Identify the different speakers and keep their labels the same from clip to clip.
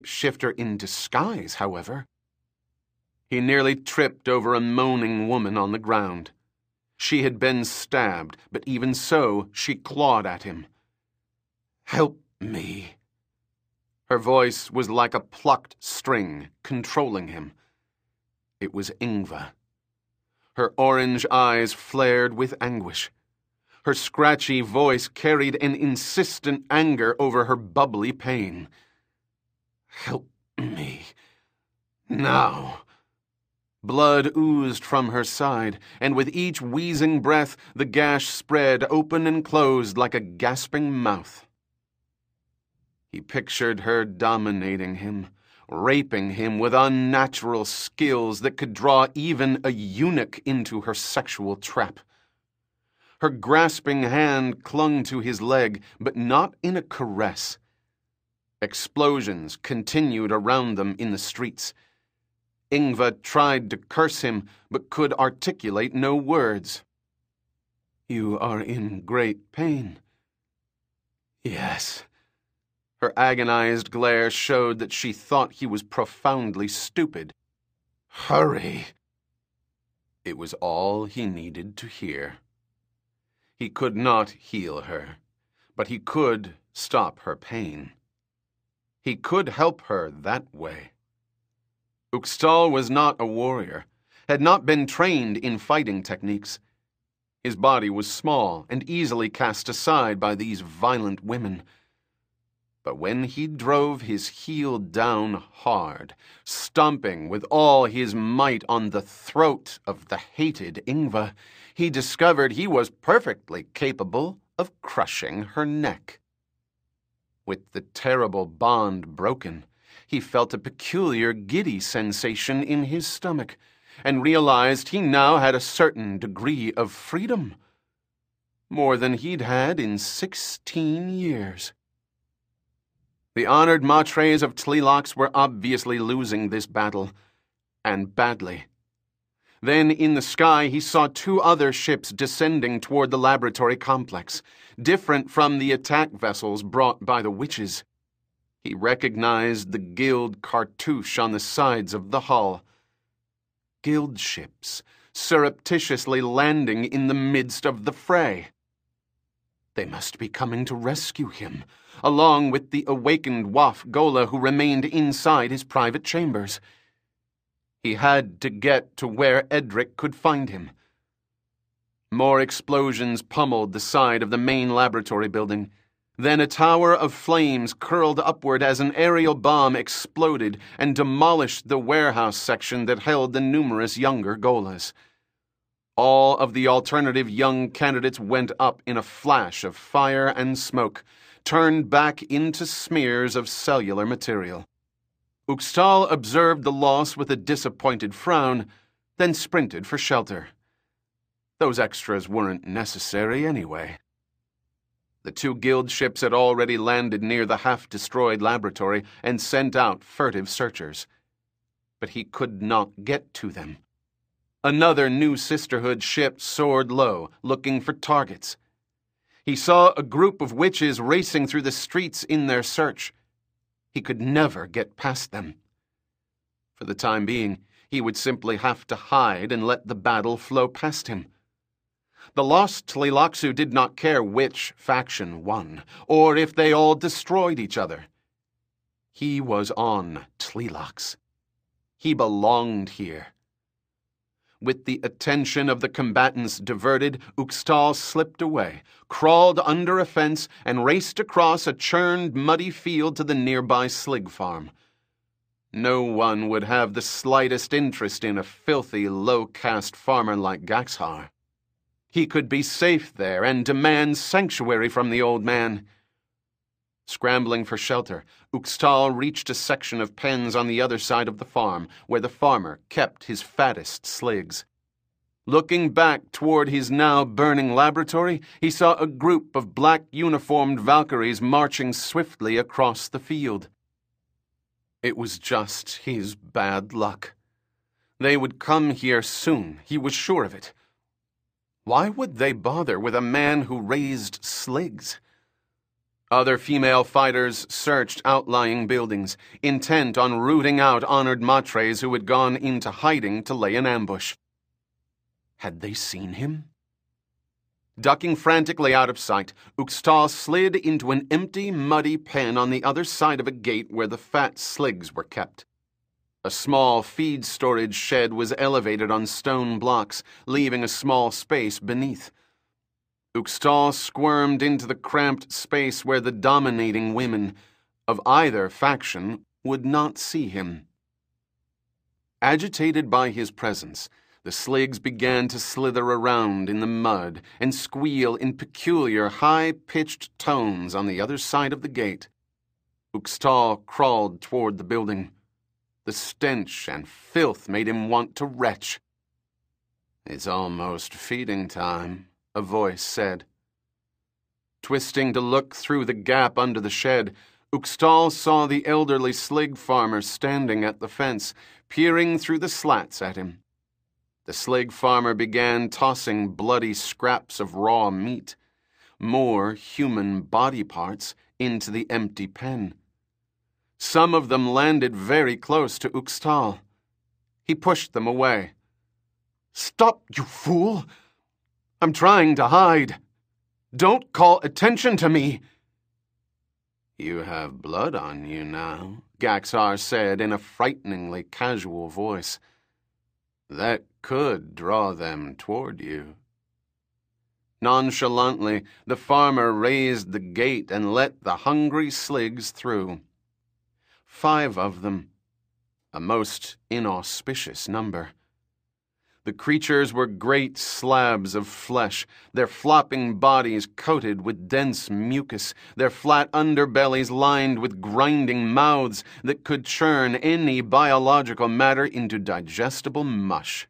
Speaker 1: shifter in disguise, however. He nearly tripped over a moaning woman on the ground. She had been stabbed, but even so, she clawed at him. "Help me." Her voice was like a plucked string, controlling him. It was Ingva. Her orange eyes flared with anguish. Her scratchy voice carried an insistent anger over her bubbly pain. "Help me. Now." Blood oozed from her side, and with each wheezing breath, the gash spread open and closed like a gasping mouth. He pictured her dominating him, raping him with unnatural skills that could draw even a eunuch into her sexual trap. Her grasping hand clung to his leg, but not in a caress. Explosions continued around them in the streets. Ingva tried to curse him, but could articulate no words. "You are in great pain." "Yes." Her agonized glare showed that she thought he was profoundly stupid. "Hurry." It was all he needed to hear. He could not heal her, but he could stop her pain. He could help her that way. Uxtal was not a warrior, had not been trained in fighting techniques. His body was small and easily cast aside by these violent women. But when he drove his heel down hard, stomping with all his might on the throat of the hated Ingva, he discovered he was perfectly capable of crushing her neck. With the terrible bond broken, he felt a peculiar giddy sensation in his stomach, and realized he now had a certain degree of freedom. More than he'd had in 16 years. The honored matres of Tleilax were obviously losing this battle, and badly. Then in the sky he saw 2 other ships descending toward the laboratory complex, different from the attack vessels brought by the witches. He recognized the guild cartouche on the sides of the hull. Guild ships, surreptitiously landing in the midst of the fray. They must be coming to rescue him, along with the awakened Waf Gola who remained inside his private chambers. He had to get to where Edric could find him. More explosions pummeled the side of the main laboratory building. Then a tower of flames curled upward as an aerial bomb exploded and demolished the warehouse section that held the numerous younger Golas. All of the alternative young candidates went up in a flash of fire and smoke, turned back into smears of cellular material. Uxtal observed the loss with a disappointed frown, then sprinted for shelter. Those extras weren't necessary anyway. The 2 guild ships had already landed near the half-destroyed laboratory and sent out furtive searchers. But he could not get to them. Another new Sisterhood ship soared low, looking for targets. He saw a group of witches racing through the streets in their search. He could never get past them. For the time being, he would simply have to hide and let the battle flow past him. The lost Tleilaxu did not care which faction won, or if they all destroyed each other. He was on Tleilax. He belonged here. With the attention of the combatants diverted, Uxtal slipped away, crawled under a fence, and raced across a churned, muddy field to the nearby Slig farm. No one would have the slightest interest in a filthy, low-caste farmer like Gaxhar. He could be safe there and demand sanctuary from the old man. Scrambling for shelter, Uxtal reached a section of pens on the other side of the farm, where the farmer kept his fattest sligs. Looking back toward his now burning laboratory, he saw a group of black-uniformed Valkyries marching swiftly across the field. It was just his bad luck. They would come here soon, he was sure of it. Why would they bother with a man who raised sligs? Other female fighters searched outlying buildings, intent on rooting out honored matres who had gone into hiding to lay an ambush. Had they seen him? Ducking frantically out of sight, Uxtal slid into an empty, muddy pen on the other side of a gate where the fat sligs were kept. A small feed storage shed was elevated on stone blocks, leaving a small space beneath. Uxtal squirmed into the cramped space where the dominating women of either faction would not see him. Agitated by his presence, the sligs began to slither around in the mud and squeal in peculiar high-pitched tones on the other side of the gate. Uxtal crawled toward the building. The stench and filth made him want to retch. "It's almost feeding time," a voice said. Twisting to look through the gap under the shed, Uxtal saw the elderly slig farmer standing at the fence, peering through the slats at him. The slig farmer began tossing bloody scraps of raw meat, more human body parts, into the empty pen. Some of them landed very close to Uxtal. He pushed them away. "Stop, you fool! I'm trying to hide. Don't call attention to me." "You have blood on you now," Gaxar said in a frighteningly casual voice. "That could draw them toward you." Nonchalantly, the farmer raised the gate and let the hungry sligs through. 5 of them, a most inauspicious number. The creatures were great slabs of flesh, their flopping bodies coated with dense mucus, their flat underbellies lined with grinding mouths that could churn any biological matter into digestible mush.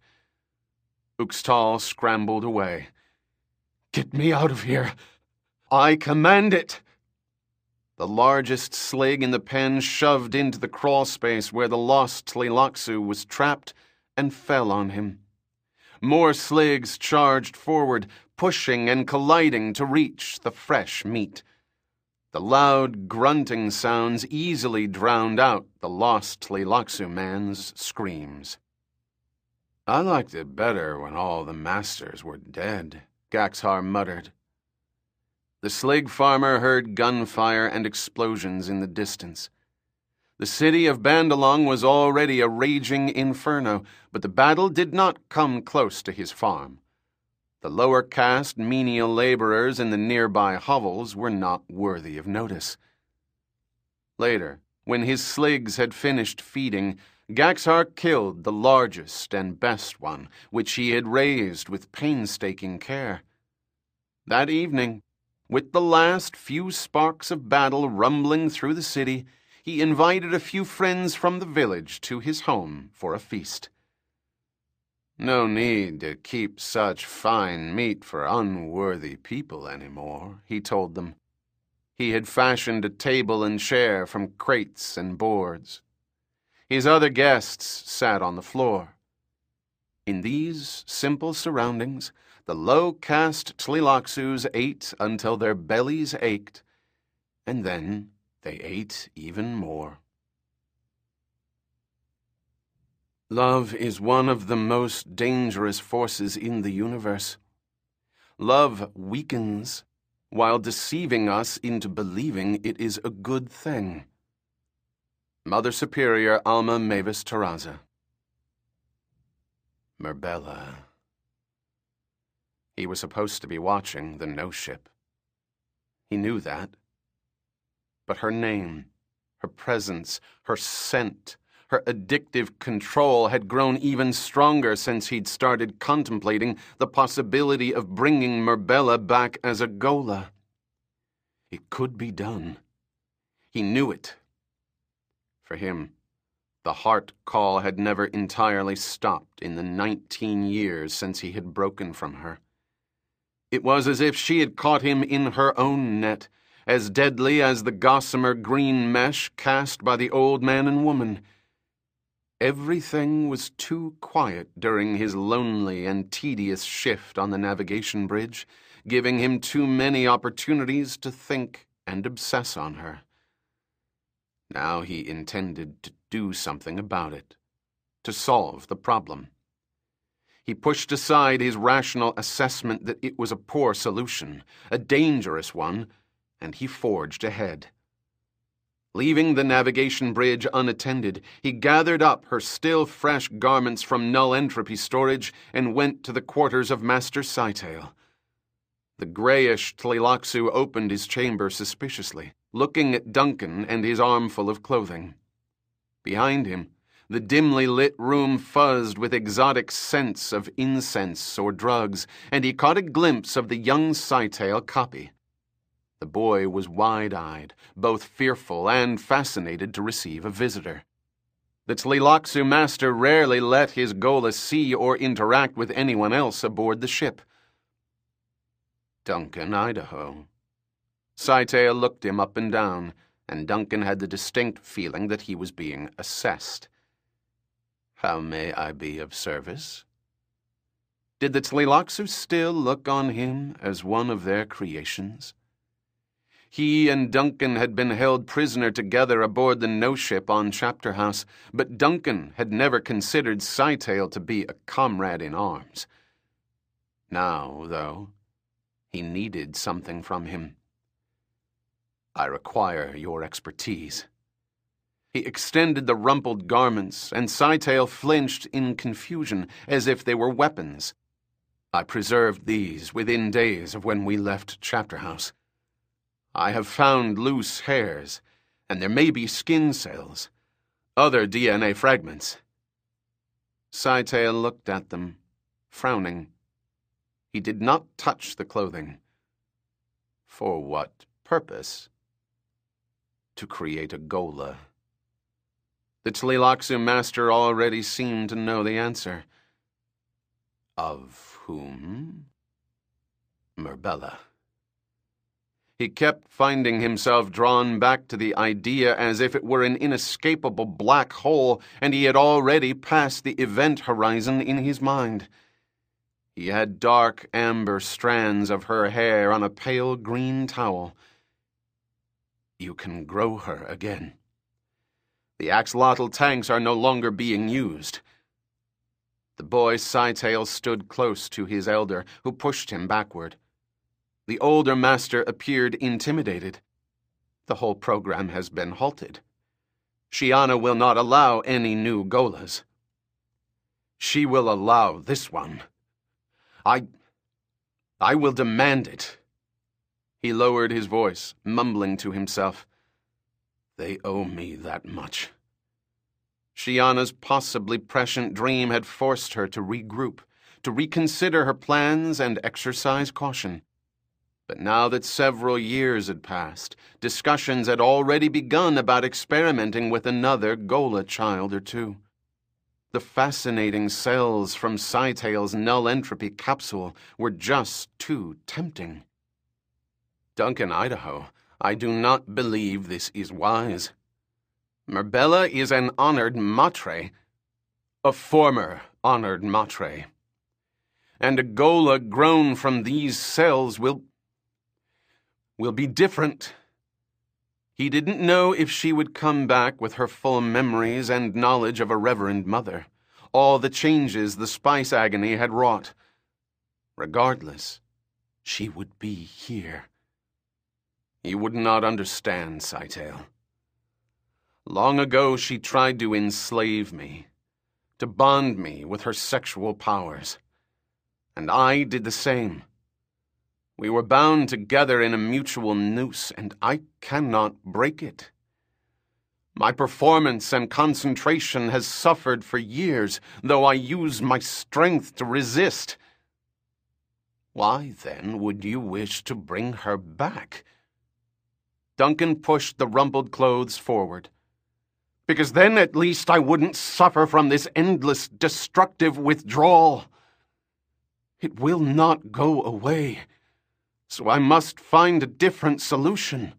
Speaker 1: Uxtal scrambled away. "Get me out of here! I command it!" The largest slig in the pen shoved into the crawl space where the lost Tleilaxu was trapped and fell on him. More sligs charged forward, pushing and colliding to reach the fresh meat. The loud grunting sounds easily drowned out the lost Tleilaxu man's screams. "I liked it better when all the masters were dead," Gaxar muttered. The slig farmer heard gunfire and explosions in the distance. The city of Bandalung was already a raging inferno, but the battle did not come close to his farm. The lower caste menial laborers in the nearby hovels were not worthy of notice. Later, when his sligs had finished feeding, Gaxar killed the largest and best one, which he had raised with painstaking care. That evening, with the last few sparks of battle rumbling through the city, he invited a few friends from the village to his home for a feast. "No need to keep such fine meat for unworthy people anymore," he told them. He had fashioned a table and chair from crates and boards. His other guests sat on the floor. In these simple surroundings, the low-caste Tleilaxus ate until their bellies ached, and then they ate even more. Love is one of the most dangerous forces in the universe. Love weakens while deceiving us into believing it is a good thing. Mother Superior Alma Mavis Terraza. Murbella. He was supposed to be watching the no-ship. He knew that. But her name, her presence, her scent, her addictive control had grown even stronger since he'd started contemplating the possibility of bringing Murbella back as a Ghola. It could be done. He knew it. For him, the heart call had never entirely stopped in the 19 years since he had broken from her. It was as if she had caught him in her own net, as deadly as the gossamer green mesh cast by the old man and woman. Everything was too quiet during his lonely and tedious shift on the navigation bridge, giving him too many opportunities to think and obsess on her. Now he intended to do something about it, to solve the problem. He pushed aside his rational assessment that it was a poor solution, a dangerous one, and he forged ahead. Leaving the navigation bridge unattended, he gathered up her still fresh garments from null entropy storage and went to the quarters of Master Cytale. The grayish Tleilaxu opened his chamber suspiciously, looking at Duncan and his armful of clothing. Behind him, the dimly lit room fuzzed with exotic scents of incense or drugs, and he caught a glimpse of the young Cytale copy. The boy was wide-eyed, both fearful and fascinated to receive a visitor. The Tleilaxu master rarely let his Ghola see or interact with anyone else aboard the ship. Duncan, Idaho. Cytale looked him up and down, and Duncan had the distinct feeling that he was being assessed. How may I be of service? Did the Tleilaxu still look on him as one of their creations? He and Duncan had been held prisoner together aboard the no-ship on Chapter House, but Duncan had never considered Cytale to be a comrade in arms. Now, though, he needed something from him. I require your expertise. He extended the rumpled garments, and Cytale flinched in confusion, as if they were weapons. I preserved these within days of when we left Chapter House. I have found loose hairs, and there may be skin cells, other DNA fragments. Cytale looked at them, frowning. He did not touch the clothing. For what purpose? To create a Ghola. The Tleilaxu master already seemed to know the answer. Of whom? Murbella. He kept finding himself drawn back to the idea as if it were an inescapable black hole, and he had already passed the event horizon in his mind. He had dark amber strands of her hair on a pale green towel. You can grow her again. The axolotl tanks are no longer being used. The boy Cytale stood close to his elder, who pushed him backward. The older master appeared intimidated. The whole program has been halted. Shiana will not allow any new Gholas. She will allow this one. I will demand it. He lowered his voice, mumbling to himself. They owe me that much. Shiana's possibly prescient dream had forced her to regroup, to reconsider her plans and exercise caution. But now that several years had passed, discussions had already begun about experimenting with another Ghola child or two. The fascinating cells from Cytale's null entropy capsule were just too tempting. Duncan, Idaho, I do not believe this is wise. Murbella is an honored matre, a former honored matre. And a Ghola grown from these cells will be different. He didn't know if she would come back with her full memories and knowledge of a reverend mother, all the changes the spice agony had wrought. Regardless, she would be here. You would not understand, Cytale. Long ago she tried to enslave me, to bond me with her sexual powers. And I did the same. We were bound together in a mutual noose, and I cannot break it. My performance and concentration has suffered for years, though I use my strength to resist. Why, then, would you wish to bring her back? Duncan pushed the rumpled clothes forward. Because then at least I wouldn't suffer from this endless, destructive withdrawal. It will not go away, so I must find a different solution.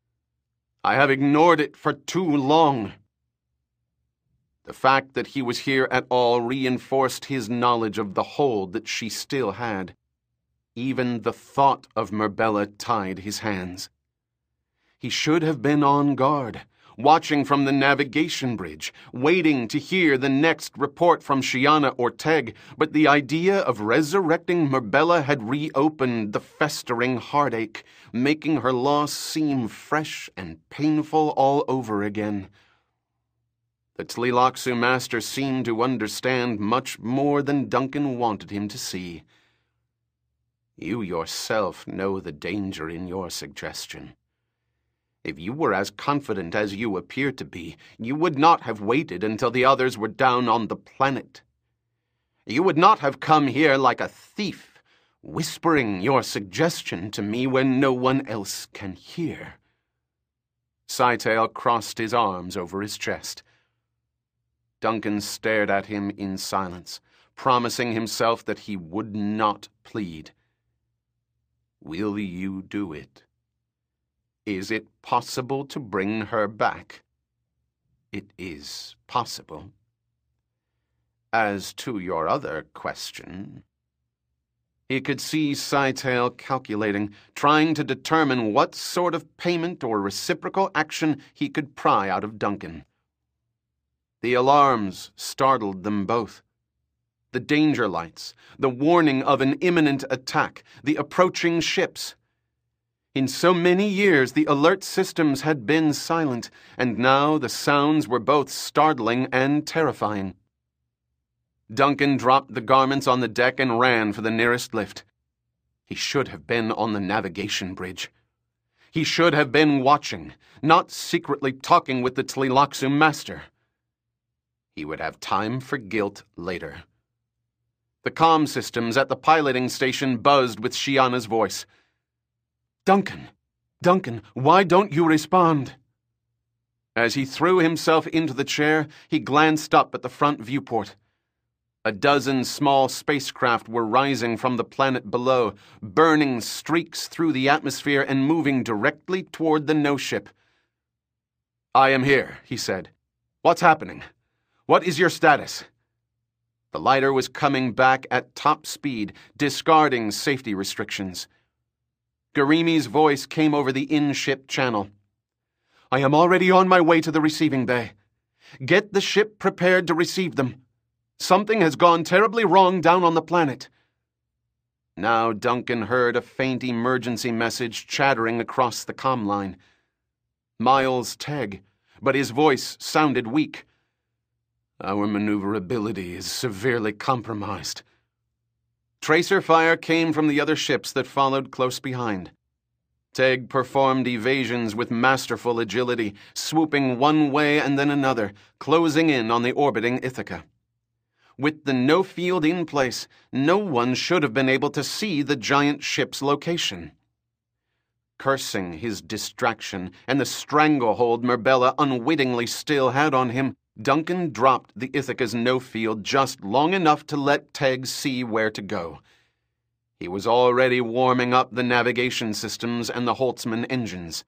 Speaker 1: I have ignored it for too long. The fact that he was here at all reinforced his knowledge of the hold that she still had. Even the thought of Murbella tied his hands. He should have been on guard, watching from the navigation bridge, waiting to hear the next report from Shiana or Teg, but the idea of resurrecting Murbella had reopened the festering heartache, making her loss seem fresh and painful all over again. The Tleilaxu master seemed to understand much more than Duncan wanted him to see. You yourself know the danger in your suggestion. If you were as confident as you appear to be, you would not have waited until the others were down on the planet. You would not have come here like a thief, whispering your suggestion to me when no one else can hear. Scytale crossed his arms over his chest. Duncan stared at him in silence, promising himself that he would not plead. Will you do it? Is it possible to bring her back? It is possible. As to your other question... He could see Scytale calculating, trying to determine what sort of payment or reciprocal action he could pry out of Duncan. The alarms startled them both. The danger lights, the warning of an imminent attack, the approaching ships. In so many years, the alert systems had been silent, and now the sounds were both startling and terrifying. Duncan dropped the garments on the deck and ran for the nearest lift. He should have been on the navigation bridge. He should have been watching, not secretly talking with the Tleilaxu master. He would have time for guilt later. The comm systems at the piloting station buzzed with Shiana's voice. Duncan, why don't you respond? As he threw himself into the chair, he glanced up at the front viewport. A dozen small spacecraft were rising from the planet below, burning streaks through the atmosphere and moving directly toward the no-ship. I am here, he said. What's happening? What is your status? The lighter was coming back at top speed, discarding safety restrictions. Garimi's voice came over the in-ship channel. I am already on my way to the receiving bay. Get the ship prepared to receive them. Something has gone terribly wrong down on the planet. Now Duncan heard a faint emergency message chattering across the comm line. Miles Teg, but his voice sounded weak. Our maneuverability is severely compromised. Tracer fire came from the other ships that followed close behind. Teg performed evasions with masterful agility, swooping one way and then another, closing in on the orbiting Ithaca. With the no-field in place, no one should have been able to see the giant ship's location. Cursing his distraction and the stranglehold Murbella unwittingly still had on him, Duncan dropped the Ithaca's no-field just long enough to let Teg see where to go. He was already warming up the navigation systems and the Holtzman engines.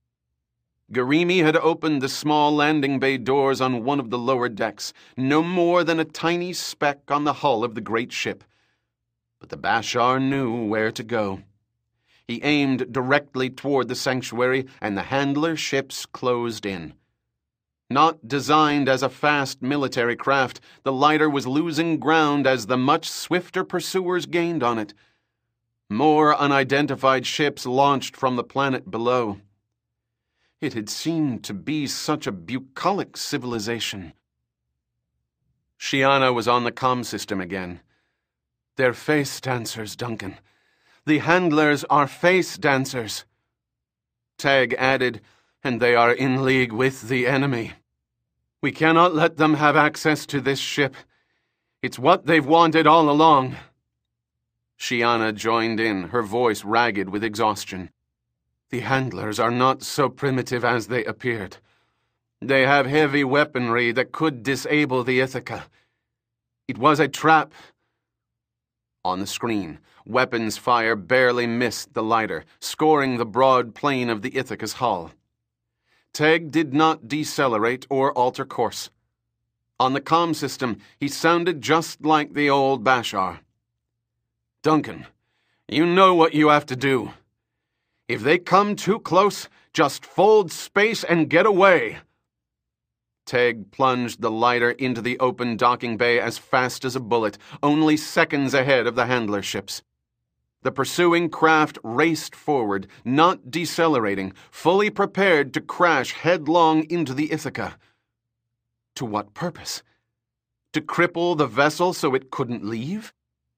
Speaker 1: Garimi had opened the small landing bay doors on one of the lower decks, no more than a tiny speck on the hull of the great ship. But the Bashar knew where to go. He aimed directly toward the sanctuary, and the handler ships closed in. Not designed as a fast military craft, the lighter was losing ground as the much swifter pursuers gained on it. More unidentified ships launched from the planet below. It had seemed to be such a bucolic civilization. Shiana was on the comm system again. They're face dancers, Duncan. The handlers are face dancers. Teg added, and they are in league with the enemy. We cannot let them have access to this ship. It's what they've wanted all along. Shiana joined in, her voice ragged with exhaustion. The handlers are not so primitive as they appeared. They have heavy weaponry that could disable the Ithaca. It was a trap. On the screen, weapons fire barely missed the lighter, scoring the broad plane of the Ithaca's hull. Teg did not decelerate or alter course. On the comm system, he sounded just like the old Bashar. Duncan, you know what you have to do. If they come too close, just fold space and get away. Teg plunged the lighter into the open docking bay as fast as a bullet, only seconds ahead of the handler ships. The pursuing craft raced forward, not decelerating, fully prepared to crash headlong into the Ithaca. To what purpose? To cripple the vessel so it couldn't leave?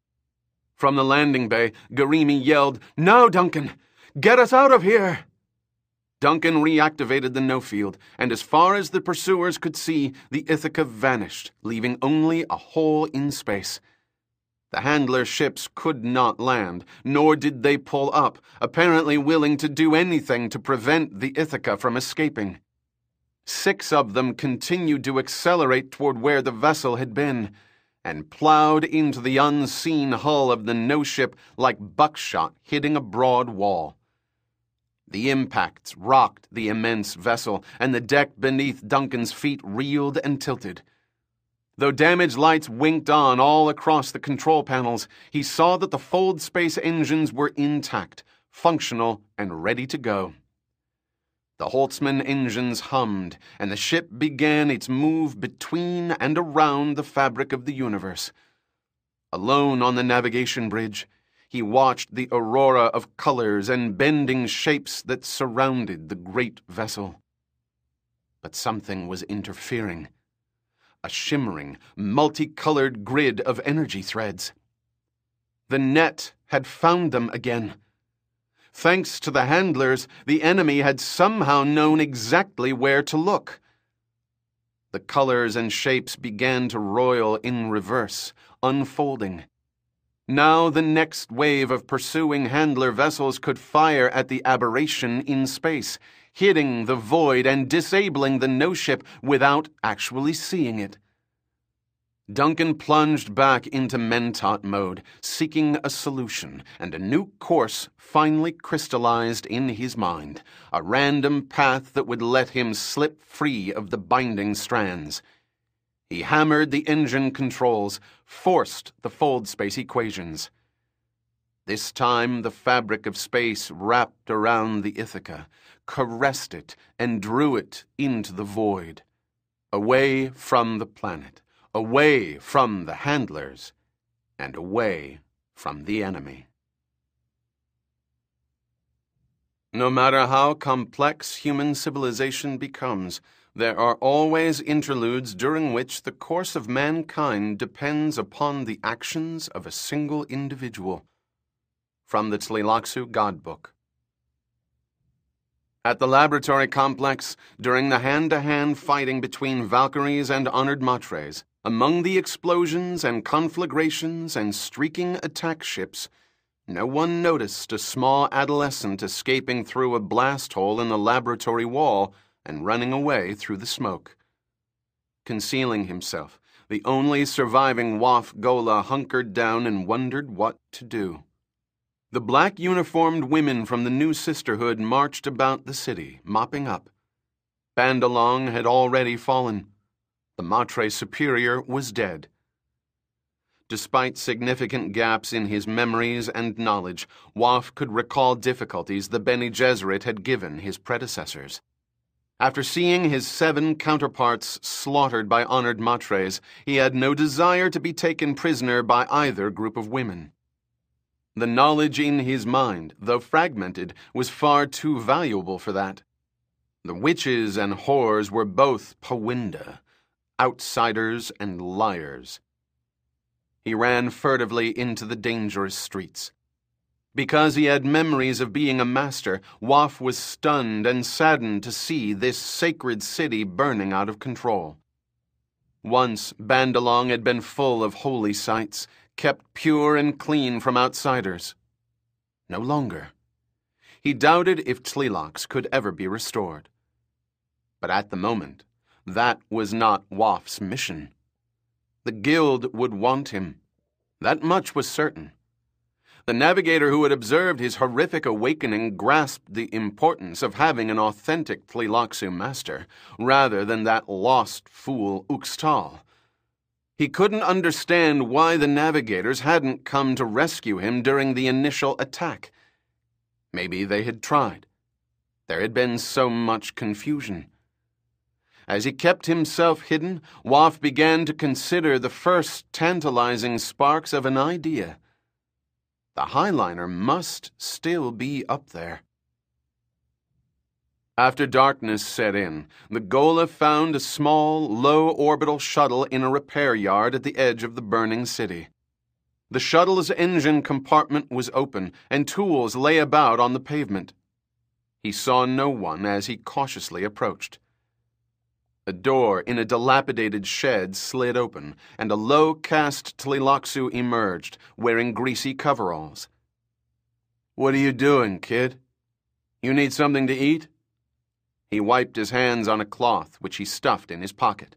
Speaker 1: From the landing bay, Garimi yelled, "Now, Duncan! Get us out of here!" Duncan reactivated the no-field, and as far as the pursuers could see, the Ithaca vanished, leaving only a hole in space. The handler ships could not land, nor did they pull up, apparently willing to do anything to prevent the Ithaca from escaping. 6 of them continued to accelerate toward where the vessel had been, and plowed into the unseen hull of the no-ship like buckshot hitting a broad wall. The impacts rocked the immense vessel, and the deck beneath Duncan's feet reeled and tilted. Though damage lights winked on all across the control panels, he saw that the fold space engines were intact, functional, and ready to go. The Holtzman engines hummed, and the ship began its move between and around the fabric of the universe. Alone on the navigation bridge, he watched the aurora of colors and bending shapes that surrounded the great vessel. But something was interfering. A shimmering, multicolored grid of energy threads. The net had found them again. Thanks to the handlers, the enemy had somehow known exactly where to look. The colors and shapes began to roil in reverse, unfolding. Now the next wave of pursuing handler vessels could fire at the aberration in space, hitting the void and disabling the no-ship without actually seeing it. Duncan plunged back into Mentat mode, seeking a solution, and a new course finally crystallized in his mind, a random path that would let him slip free of the binding strands. He hammered the engine controls, forced the fold space equations. This time the fabric of space wrapped around the Ithaca, caressed it, and drew it into the void, away from the planet, away from the handlers, and away from the enemy. No matter how complex human civilization becomes, there are always interludes during which the course of mankind depends upon the actions of a single individual. From the Tleilaxu God Book. At the laboratory complex, during the hand-to-hand fighting between Valkyries and honored Matres, among the explosions and conflagrations and streaking attack ships, no one noticed a small adolescent escaping through a blast hole in the laboratory wall and running away through the smoke. Concealing himself, the only surviving Waf Gola hunkered down and wondered what to do. The black-uniformed women from the new sisterhood marched about the city, mopping up. Bandalong had already fallen. The Matre Superior was dead. Despite significant gaps in his memories and knowledge, Waf could recall difficulties the Bene Gesserit had given his predecessors. After seeing his 7 counterparts slaughtered by honored Matres, he had no desire to be taken prisoner by either group of women. The knowledge in his mind, though fragmented, was far too valuable for that. The witches and whores were both Pawinda, outsiders and liars. He ran furtively into the dangerous streets. Because he had memories of being a master, Waf was stunned and saddened to see this sacred city burning out of control. Once, Bandalong had been full of holy sites, kept pure and clean from outsiders. No longer. He doubted if Tleilax could ever be restored. But at the moment, that was not Waf's mission. The Guild would want him. That much was certain. The navigator who had observed his horrific awakening grasped the importance of having an authentic Tleilaxu master, rather than that lost fool Uxtal. He couldn't understand why the navigators hadn't come to rescue him during the initial attack. Maybe they had tried. There had been so much confusion. As he kept himself hidden, Waff began to consider the first tantalizing sparks of an idea. The Highliner must still be up there. After darkness set in, the Gola found a small, low-orbital shuttle in a repair yard at the edge of the burning city. The shuttle's engine compartment was open, and tools lay about on the pavement. He saw no one as he cautiously approached. A door in a dilapidated shed slid open, and a low-caste Tleilaxu emerged, wearing greasy coveralls. "What are you doing, kid? You need something to eat?" He wiped his hands on a cloth which he stuffed in his pocket.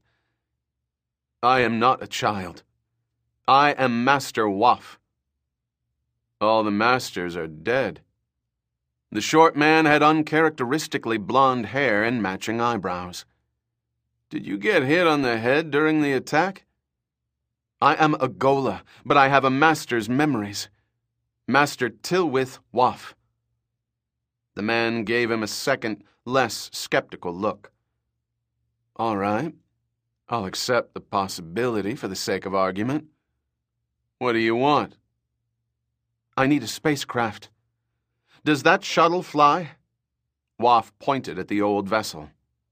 Speaker 1: "I am not a child. I am Master Waff." "All the masters are dead." The short man had uncharacteristically blonde hair and matching eyebrows. "Did you get hit on the head during the attack?" "I am a Gola, but I have a master's memories. Master Tilwith Waff." The man gave him a second, less skeptical look. "All right. I'll accept the possibility for the sake of argument. What do you want?" "I need a spacecraft. Does that shuttle fly?" Waff pointed at the old vessel.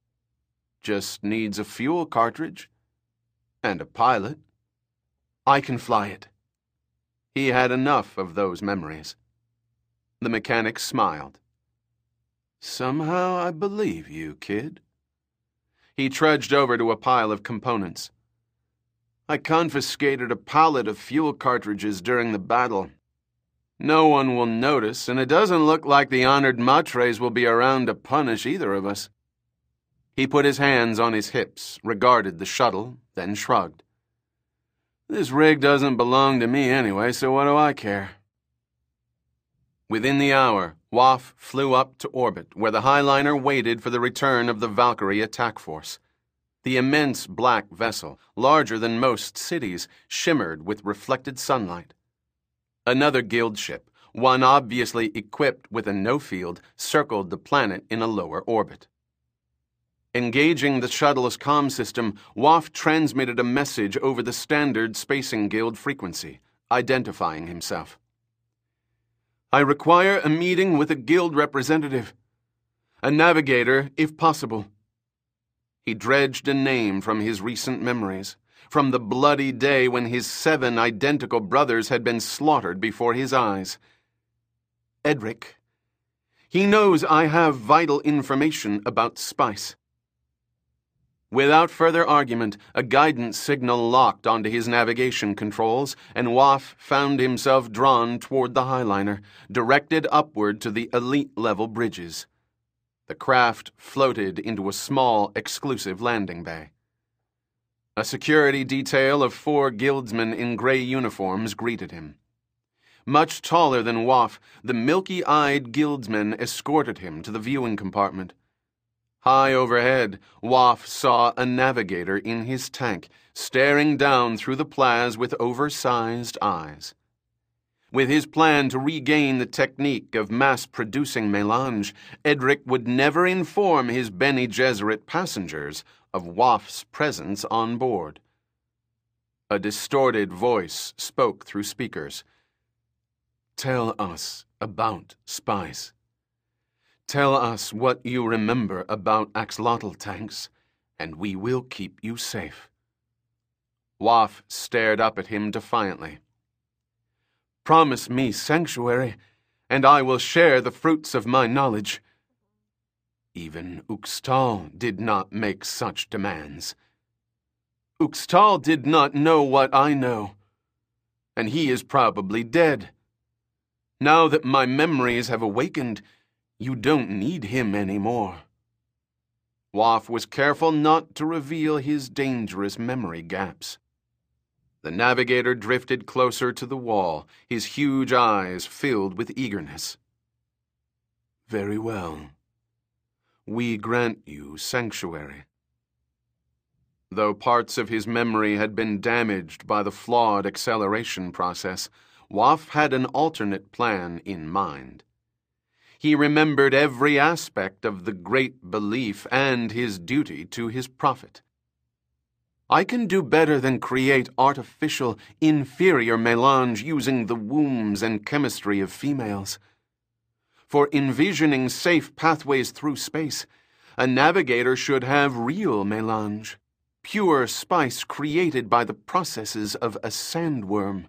Speaker 1: "Just needs a fuel cartridge. And a pilot. I can fly it." He had enough of those memories. The mechanic smiled. "Somehow I believe you, kid." He trudged over to a pile of components. "I confiscated a pallet of fuel cartridges during the battle. No one will notice, and it doesn't look like the honored matres will be around to punish either of us." He put his hands on his hips, regarded the shuttle, then shrugged. "This rig doesn't belong to me anyway, so what do I care?" Within the hour, Waff flew up to orbit, where the Highliner waited for the return of the Valkyrie attack force. The immense black vessel, larger than most cities, shimmered with reflected sunlight. Another guild ship, one obviously equipped with a no-field, circled the planet in a lower orbit. Engaging the shuttle's comm system, Waff transmitted a message over the standard Spacing Guild frequency, identifying himself. "I require a meeting with a guild representative. A navigator, if possible." He dredged a name from his recent memories, from the bloody day when his 7 identical brothers had been slaughtered before his eyes. "Edric. He knows I have vital information about Spice." Without further argument, a guidance signal locked onto his navigation controls, and Waff found himself drawn toward the Highliner, directed upward to the elite-level bridges. The craft floated into a small, exclusive landing bay. A security detail of 4 guildsmen in gray uniforms greeted him. Much taller than Waff, the milky-eyed guildsmen escorted him to the viewing compartment. High overhead, Waff saw a navigator in his tank, staring down through the plaz with oversized eyes. With his plan to regain the technique of mass-producing melange, Edric would never inform his Bene Gesserit passengers of Waff's presence on board. A distorted voice spoke through speakers. "Tell us about Spice. Tell us what you remember about axolotl tanks, and we will keep you safe." Waff stared up at him defiantly. "Promise me sanctuary, and I will share the fruits of my knowledge." Even Uxtal did not make such demands. Uxtal did not know what I know, and he is probably dead. Now that my memories have awakened, you don't need him anymore. Waff was careful not to reveal his dangerous memory gaps. The navigator drifted closer to the wall, his huge eyes filled with eagerness. "Very well. We grant you sanctuary." Though parts of his memory had been damaged by the flawed acceleration process, Waff had an alternate plan in mind. He remembered every aspect of the great belief and his duty to his prophet. I can do better than create artificial, inferior melange using the wombs and chemistry of females. For envisioning safe pathways through space, a navigator should have real melange, pure spice created by the processes of a sandworm.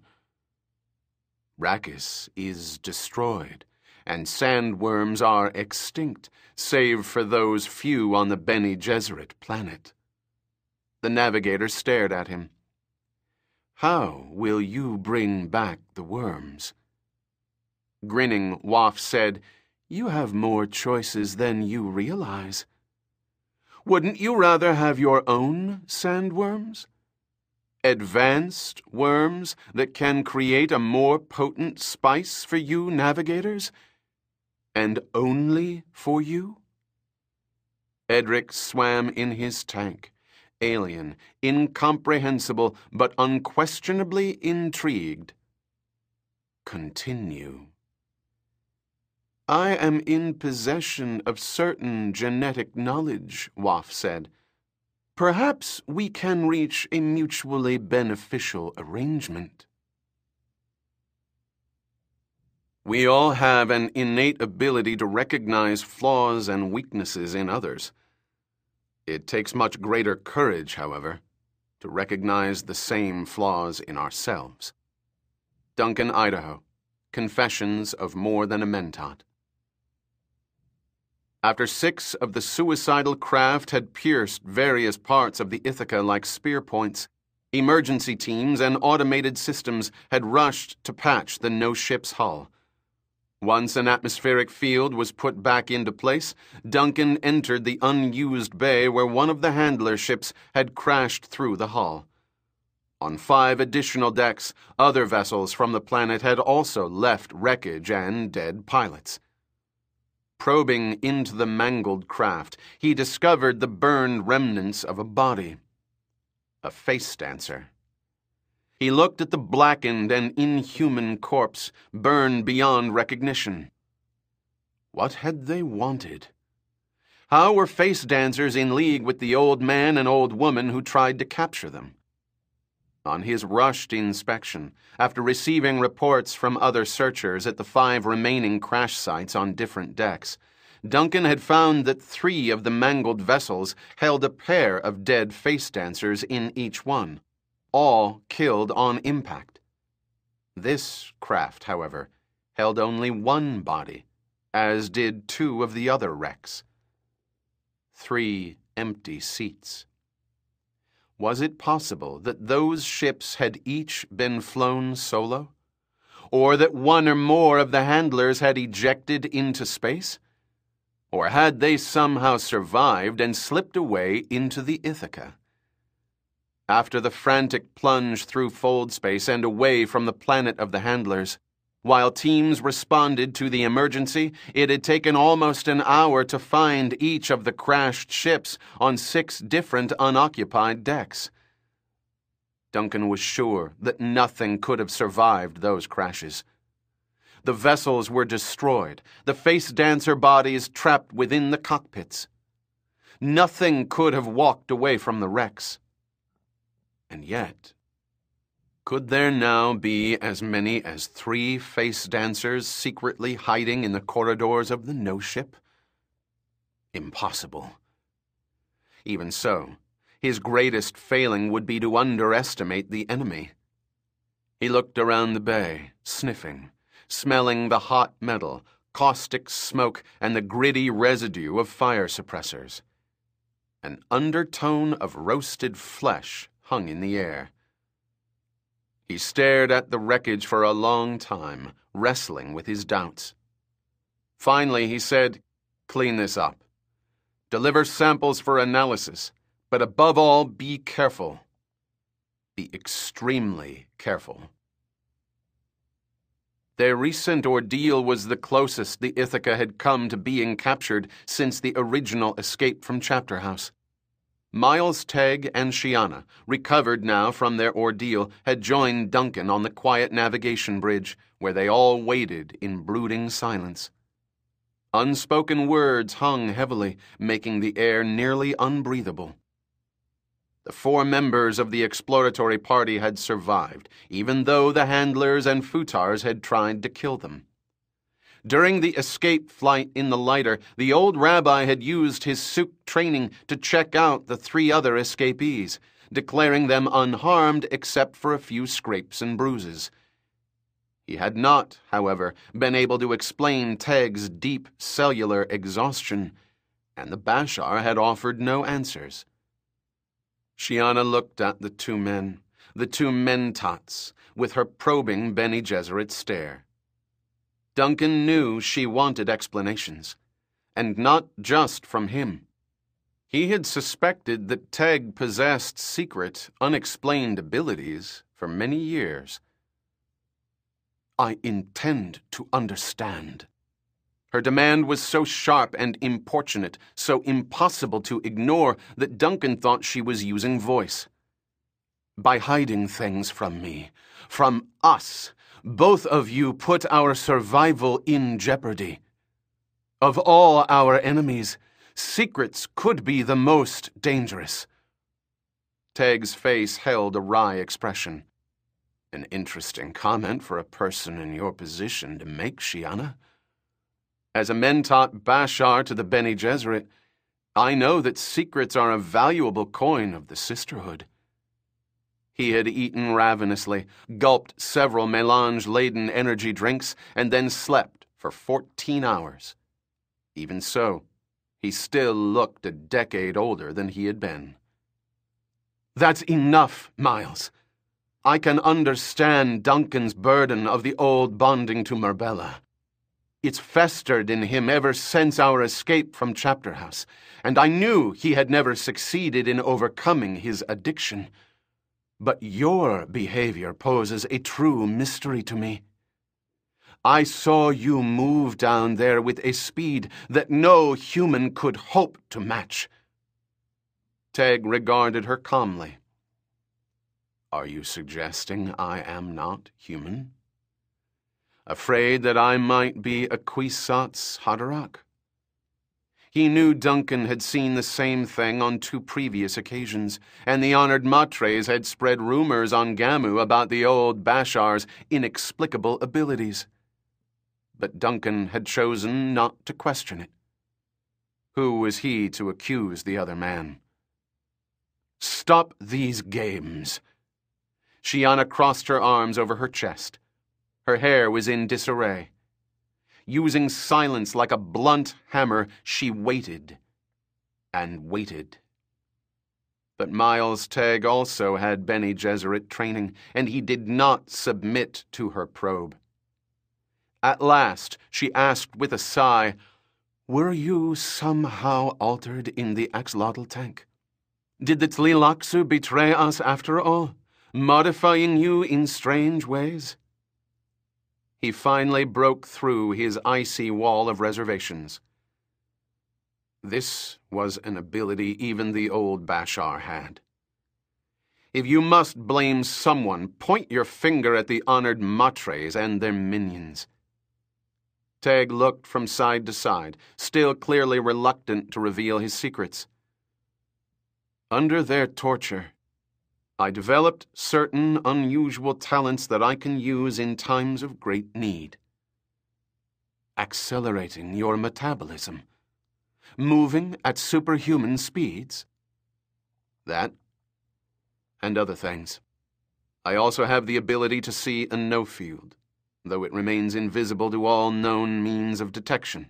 Speaker 1: Rachis is destroyed, and sandworms are extinct, save for those few on the Bene Gesserit planet. The navigator stared at him. How will you bring back the worms? Grinning, Waff said, You have more choices than you realize. Wouldn't you rather have your own sandworms? Advanced worms that can create a more potent spice for you navigators? And only for you? Edric swam in his tank, alien, incomprehensible, but unquestionably intrigued. Continue. I am in possession of certain genetic knowledge, Waff said. Perhaps we can reach a mutually beneficial arrangement. We all have an innate ability to recognize flaws and weaknesses in others. It takes much greater courage, however, to recognize the same flaws in ourselves. Duncan, Idaho. Confessions of More Than a Mentat. After 6 of the suicidal craft had pierced various parts of the Ithaca like spear points, emergency teams and automated systems had rushed to patch the no-ship's hull. Once an atmospheric field was put back into place, Duncan entered the unused bay where one of the handler ships had crashed through the hull. On 5 additional decks, other vessels from the planet had also left wreckage and dead pilots. Probing into the mangled craft, he discovered the burned remnants of a body. A face dancer. He looked at the blackened and inhuman corpse, burned beyond recognition. What had they wanted? How were face dancers in league with the old man and old woman who tried to capture them? On his rushed inspection, after receiving reports from other searchers at the 5 remaining crash sites on different decks, Duncan had found that 3 of the mangled vessels held a pair of dead face dancers in each one, all killed on impact. This craft, however, held only 1 body, as did 2 of the other wrecks. 3 empty seats. Was it possible that those ships had each been flown solo? Or that 1 or more of the handlers had ejected into space? Or had they somehow survived and slipped away into the Ithaca? After the frantic plunge through fold space and away from the planet of the handlers, while teams responded to the emergency, it had taken almost an hour to find each of the crashed ships on 6 different unoccupied decks. Duncan was sure that nothing could have survived those crashes. The vessels were destroyed, the face dancer bodies trapped within the cockpits. Nothing could have walked away from the wrecks. And yet, could there now be as many as 3 face dancers secretly hiding in the corridors of the no-ship? Impossible. Even so, his greatest failing would be to underestimate the enemy. He looked around the bay, sniffing, smelling the hot metal, caustic smoke, and the gritty residue of fire suppressors. An undertone of roasted flesh hung in the air. He stared at the wreckage for a long time, wrestling with his doubts. Finally, he said, "Clean this up. Deliver samples for analysis, but above all, be careful. Be extremely careful." Their recent ordeal was the closest the Ithaca had come to being captured since the original escape from Chapter House. Miles, Tegg, and Shiana, recovered now from their ordeal, had joined Duncan on the quiet navigation bridge, where they all waited in brooding silence. Unspoken words hung heavily, making the air nearly unbreathable. The 4 members of the exploratory party had survived, even though the handlers and futars had tried to kill them. During the escape flight in the lighter, the old rabbi had used his Suk training to check out the 3 other escapees, declaring them unharmed except for a few scrapes and bruises. He had not, however, been able to explain Teg's deep cellular exhaustion, and the Bashar had offered no answers. Shiana looked at the 2 men, the 2 Mentats, with her probing Bene Gesserit stare. Duncan knew she wanted explanations, and not just from him. He had suspected that Teg possessed secret, unexplained abilities for many years. I intend to understand. Her demand was so sharp and importunate, so impossible to ignore, that Duncan thought she was using voice. By hiding things from me, from us, both of you put our survival in jeopardy. Of all our enemies, secrets could be the most dangerous. Teg's face held a wry expression. An interesting comment for a person in your position to make, Shiana. As a Mentat Bashar to the Bene Gesserit, I know that secrets are a valuable coin of the sisterhood. He had eaten ravenously, gulped several melange-laden energy drinks, and then slept for 14 hours. Even so, he still looked a decade older than he had been. That's enough, Miles. I can understand Duncan's burden of the old bonding to Marbella. It's festered in him ever since our escape from Chapter House, and I knew he had never succeeded in overcoming his addiction. But your behavior poses a true mystery to me. I saw you move down there with a speed that no human could hope to match. Teg regarded her calmly. Are you suggesting I am not human? Afraid that I might be a Kwisatz Haderach? He knew Duncan had seen the same thing on 2 previous occasions, and the honored Matres had spread rumors on Gamu about the old Bashar's inexplicable abilities. But Duncan had chosen not to question it. Who was he to accuse the other man? Stop these games. Shiana crossed her arms over her chest. Her hair was in disarray. Using silence like a blunt hammer, she waited and waited. But Miles Teg also had Bene Gesserit training, and he did not submit to her probe. At last, she asked with a sigh, Were you somehow altered in the axolotl tank? Did the Tleilaxu betray us after all, modifying you in strange ways? He finally broke through his icy wall of reservations. This was an ability even the old Bashar had. If you must blame someone, point your finger at the honored Matres and their minions. Teg looked from side to side, still clearly reluctant to reveal his secrets. Under their torture, I developed certain unusual talents that I can use in times of great need. Accelerating your metabolism. Moving at superhuman speeds. That, and other things. I also have the ability to see a no-field, though it remains invisible to all known means of detection.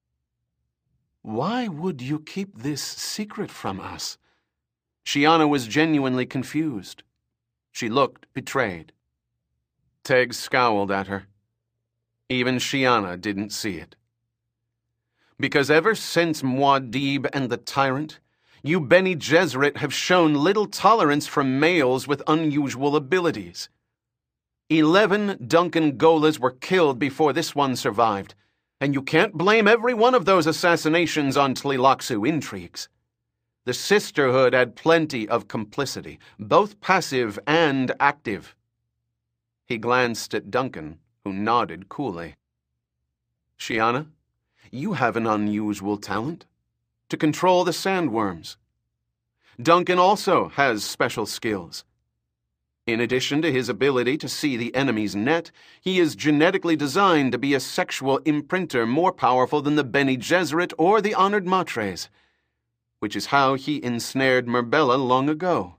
Speaker 1: Why would you keep this secret from us? Shiana was genuinely confused. She looked betrayed. Teg scowled at her. Even Shiana didn't see it. Because ever since Muad'Dib and the Tyrant, you Bene Gesserit have shown little tolerance for males with unusual abilities. 11 Duncan Golas were killed before this one survived, and you can't blame every one of those assassinations on Tleilaxu intrigues. The sisterhood had plenty of complicity, both passive and active. He glanced at Duncan, who nodded coolly. Shiana, You have an unusual talent to control the sandworms. Duncan also has special skills. In addition to his ability to see the enemy's net, he is genetically designed to be a sexual imprinter more powerful than the Bene Gesserit or the Honored Matres, which is how he ensnared Murbella long ago.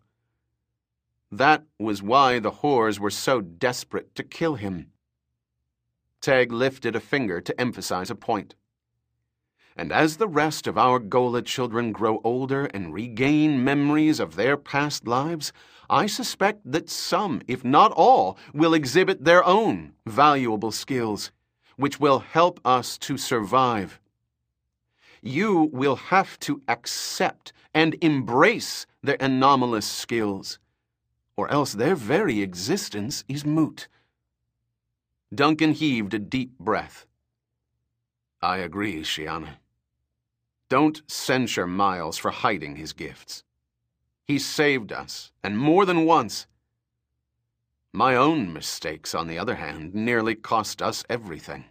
Speaker 1: That was why the whores were so desperate to kill him. Teg lifted a finger to emphasize a point. And as the rest of our Gola children grow older and regain memories of their past lives, I suspect that some, if not all, will exhibit their own valuable skills, which will help us to survive. You will have to accept and embrace their anomalous skills, or else their very existence is moot. Duncan heaved a deep breath. I agree, Shiana. Don't censure Miles for hiding his gifts. He saved us, and more than once. My own mistakes, on the other hand, nearly cost us everything.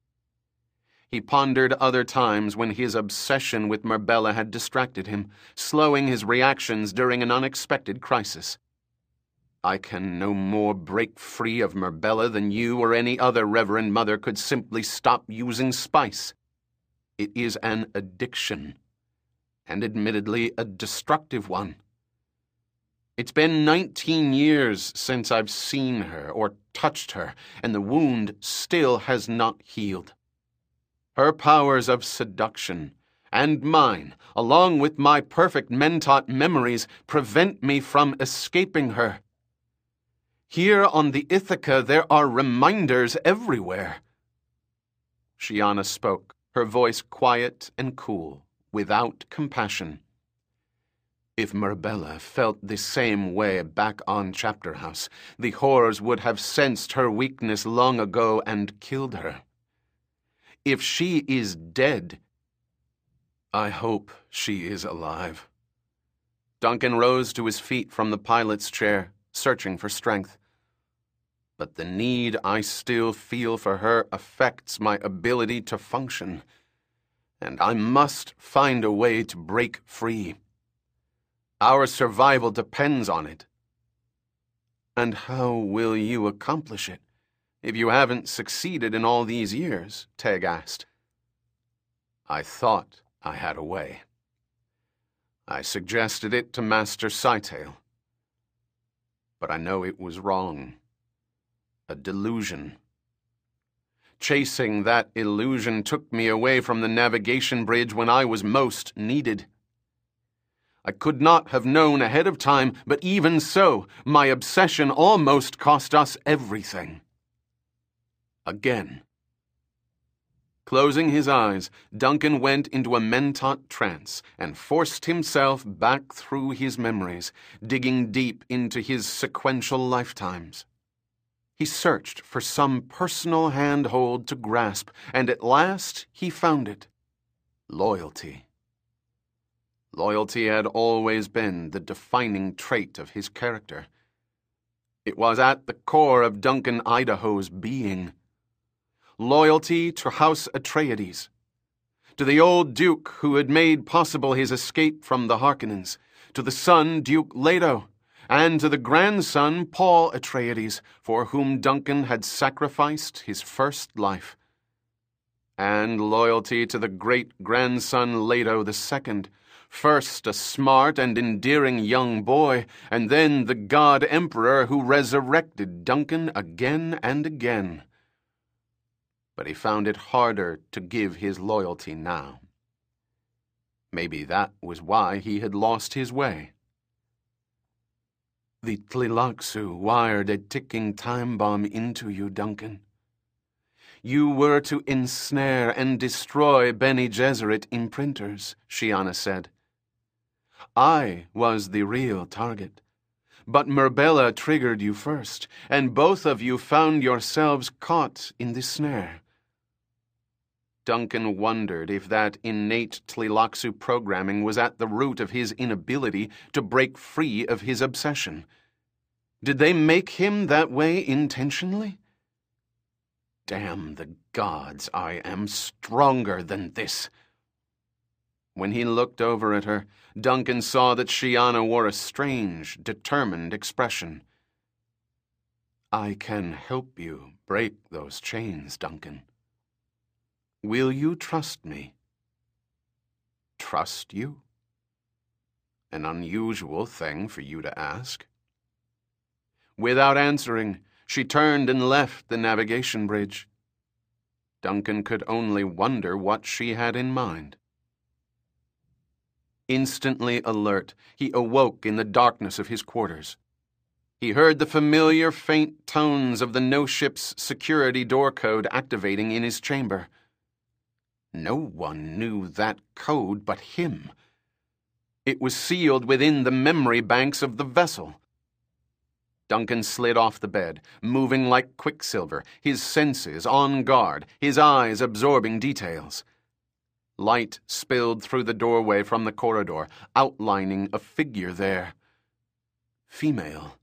Speaker 1: He pondered other times when his obsession with Murbella had distracted him, slowing his reactions during an unexpected crisis. I can no more break free of Murbella than you or any other Reverend Mother could simply stop using spice. It is an addiction, and admittedly a destructive one. It's been 19 years since I've seen her or touched her, and the wound still has not healed. Her powers of seduction, and mine, along with my perfect Mentat memories, prevent me from escaping her. Here on the Ithaca there are reminders everywhere. Shiana spoke, her voice quiet and cool, without compassion. If Murbella felt the same way back on Chapter House, the whores would have sensed her weakness long ago and killed her. If she is dead, I hope she is alive. Duncan rose to his feet from the pilot's chair, searching for strength. But the need I still feel for her affects my ability to function, and I must find a way to break free. Our survival depends on it. And how will you accomplish it, if you haven't succeeded in all these years? Teg asked. I thought I had a way. I suggested it to Master Scytale. But I know it was wrong. A delusion. Chasing that illusion took me away from the navigation bridge when I was most needed. I could not have known ahead of time, but even so, my obsession almost cost us everything. Again. Closing his eyes, Duncan went into a Mentat trance and forced himself back through his memories, digging deep into his sequential lifetimes. He searched for some personal handhold to grasp, and at last he found it. Loyalty. Loyalty had always been the defining trait of his character. It was at the core of Duncan Idaho's being. Loyalty to House Atreides, to the old Duke who had made possible his escape from the Harkonnens, to the son Duke Leto, and to the grandson Paul Atreides, for whom Duncan had sacrificed his first life. And loyalty to the great-grandson Leto II, first a smart and endearing young boy, and then the God Emperor who resurrected Duncan again and again. But he found it harder to give his loyalty now. Maybe that was why he had lost his way. The Tleilaxu wired a ticking time bomb into you, Duncan. You were to ensnare and destroy Bene Gesserit imprinters, Shiana said. I was the real target, but Murbella triggered you first, and both of you found yourselves caught in the snare. Duncan wondered if that innate Tleilaxu programming was at the root of his inability to break free of his obsession. Did they make him that way intentionally? Damn the gods, I am stronger than this. When he looked over at her, Duncan saw that Shiana wore a strange, determined expression. I can help you break those chains, Duncan. Will you trust me? Trust you? An unusual thing for you to ask. Without answering, she turned and left the navigation bridge. Duncan could only wonder what she had in mind. Instantly alert, he awoke in the darkness of his quarters. He heard the familiar faint tones of the no-ship's security door code activating in his chamber. No one knew that code but him. It was sealed within the memory banks of the vessel. Duncan slid off the bed, moving like quicksilver, his senses on guard, his eyes absorbing details. Light spilled through the doorway from the corridor, outlining a figure there. Female.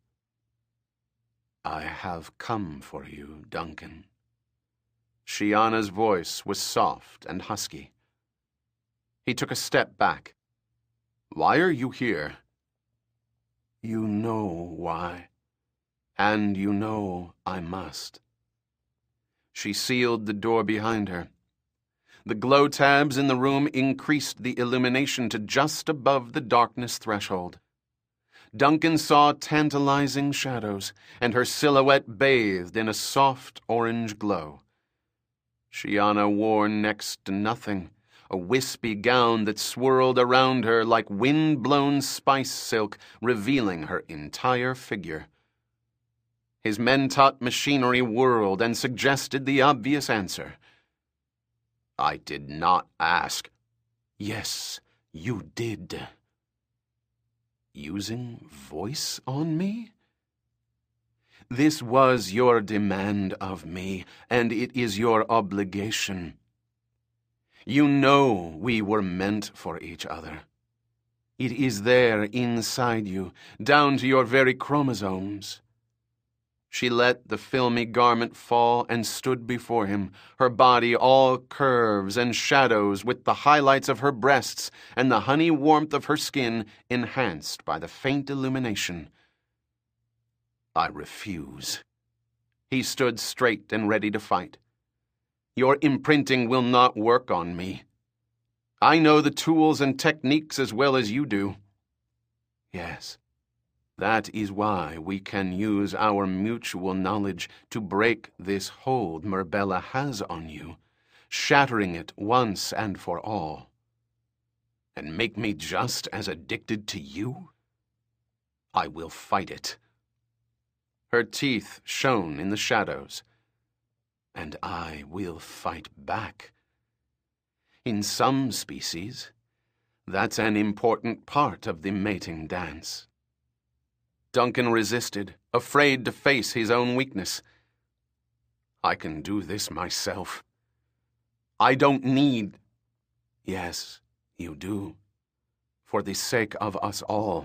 Speaker 1: I have come for you, Duncan. Shiana's voice was soft and husky. He took a step back. Why are you here? You know why. And you know I must. She sealed the door behind her. The glow tabs in the room increased the illumination to just above the darkness threshold. Duncan saw tantalizing shadows, and her silhouette bathed in a soft orange glow. Shiana wore next to nothing, a wispy gown that swirled around her like wind-blown spice silk, revealing her entire figure. His Mentat machinery whirled and suggested the obvious answer. I did not ask. Yes, you did. Using voice on me? This was your demand of me, and it is your obligation. You know we were meant for each other. It is there inside you, down to your very chromosomes. She let the filmy garment fall and stood before him, her body all curves and shadows with the highlights of her breasts and the honey warmth of her skin enhanced by the faint illumination. I refuse. He stood straight and ready to fight. Your imprinting will not work on me. I know the tools and techniques as well as you do. Yes. That is why we can use our mutual knowledge to break this hold Merbella has on you, shattering it once and for all. And make me just as addicted to you? I will fight it. Her teeth shone in the shadows. And I will fight back. In some species, that's an important part of the mating dance. Duncan resisted, afraid to face his own weakness. I can do this myself. I don't need... Yes, you do. For the sake of us all.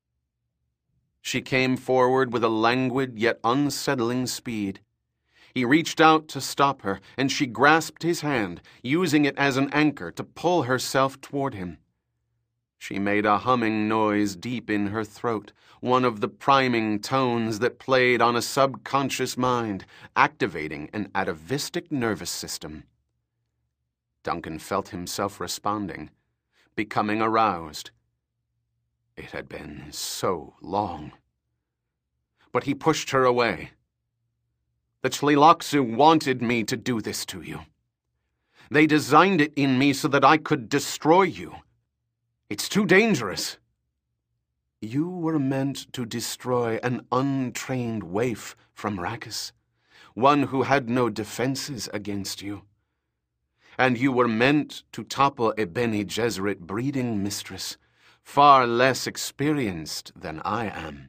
Speaker 1: She came forward with a languid yet unsettling speed. He reached out to stop her, and she grasped his hand, using it as an anchor to pull herself toward him. She made a humming noise deep in her throat, one of the priming tones that played on a subconscious mind, activating an atavistic nervous system. Duncan felt himself responding, becoming aroused. It had been so long. But he pushed her away. The Tleilaxu wanted me to do this to you. They designed it in me so that I could destroy you. It's too dangerous. You were meant to destroy an untrained waif from Arrakis, one who had no defenses against you. And you were meant to topple a Bene Gesserit breeding mistress, far less experienced than I am.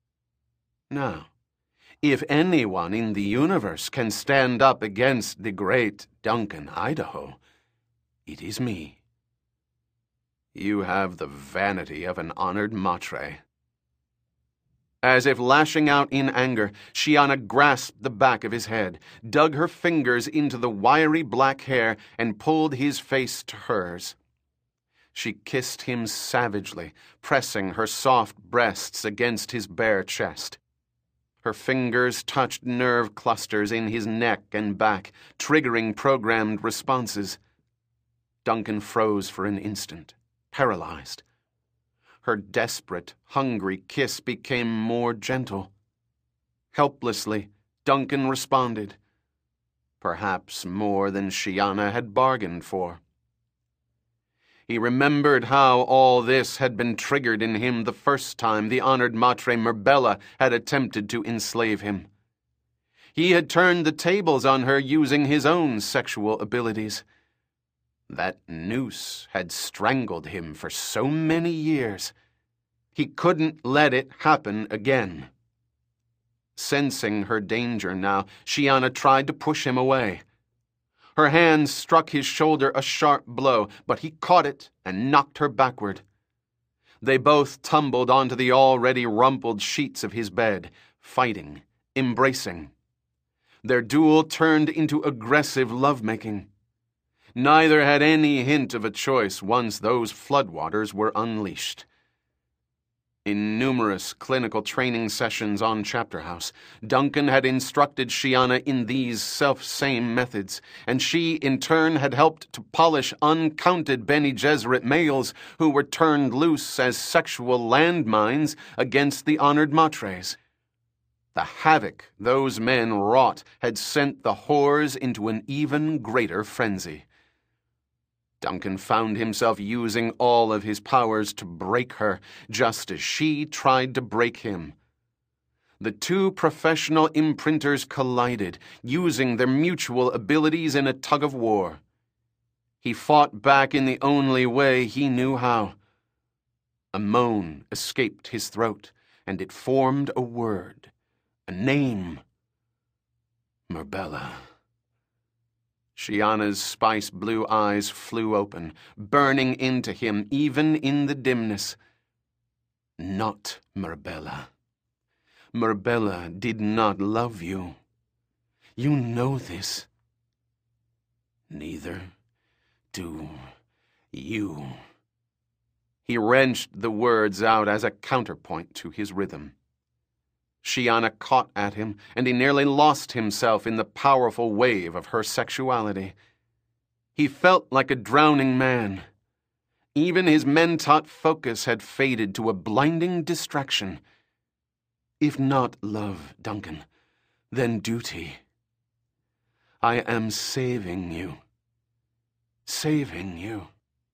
Speaker 1: Now, if anyone in the universe can stand up against the great Duncan Idaho, it is me. You have the vanity of an honored matre. As if lashing out in anger, Shiana grasped the back of his head, dug her fingers into the wiry black hair, and pulled his face to hers. She kissed him savagely, pressing her soft breasts against his bare chest. Her fingers touched nerve clusters in his neck and back, triggering programmed responses. Duncan froze for an instant, paralyzed. Her desperate, hungry kiss became more gentle. Helplessly, Duncan responded, perhaps more than Shiana had bargained for. He remembered how all this had been triggered in him the first time the honored Matre Murbella had attempted to enslave him. He had turned the tables on her using his own sexual abilities. That noose had strangled him for so many years. He couldn't let it happen again. Sensing her danger now, Shiana tried to push him away. Her hand struck his shoulder a sharp blow, but he caught it and knocked her backward. They both tumbled onto the already rumpled sheets of his bed, fighting, embracing. Their duel turned into aggressive lovemaking. Neither had any hint of a choice once those floodwaters were unleashed. In numerous clinical training sessions on Chapter House, Duncan had instructed Shiana in these self-same methods, and she, in turn, had helped to polish uncounted Bene Gesserit males who were turned loose as sexual landmines against the honored Matres. The havoc those men wrought had sent the whores into an even greater frenzy. Duncan found himself using all of his powers to break her, just as she tried to break him. The two professional imprinters collided, using their mutual abilities in a tug-of-war. He fought back in the only way he knew how. A moan escaped his throat, and it formed a word, a name. Murbella. Shiana's spice-blue eyes flew open, burning into him even in the dimness. Not Murbella. Murbella did not love you. You know this. Neither do you. He wrenched the words out as a counterpoint to his rhythm. Shiana caught at him, and he nearly lost himself in the powerful wave of her sexuality. He felt like a drowning man. Even his mentat focus had faded to a blinding distraction. If not love, Duncan, then duty. I am saving you. Saving you.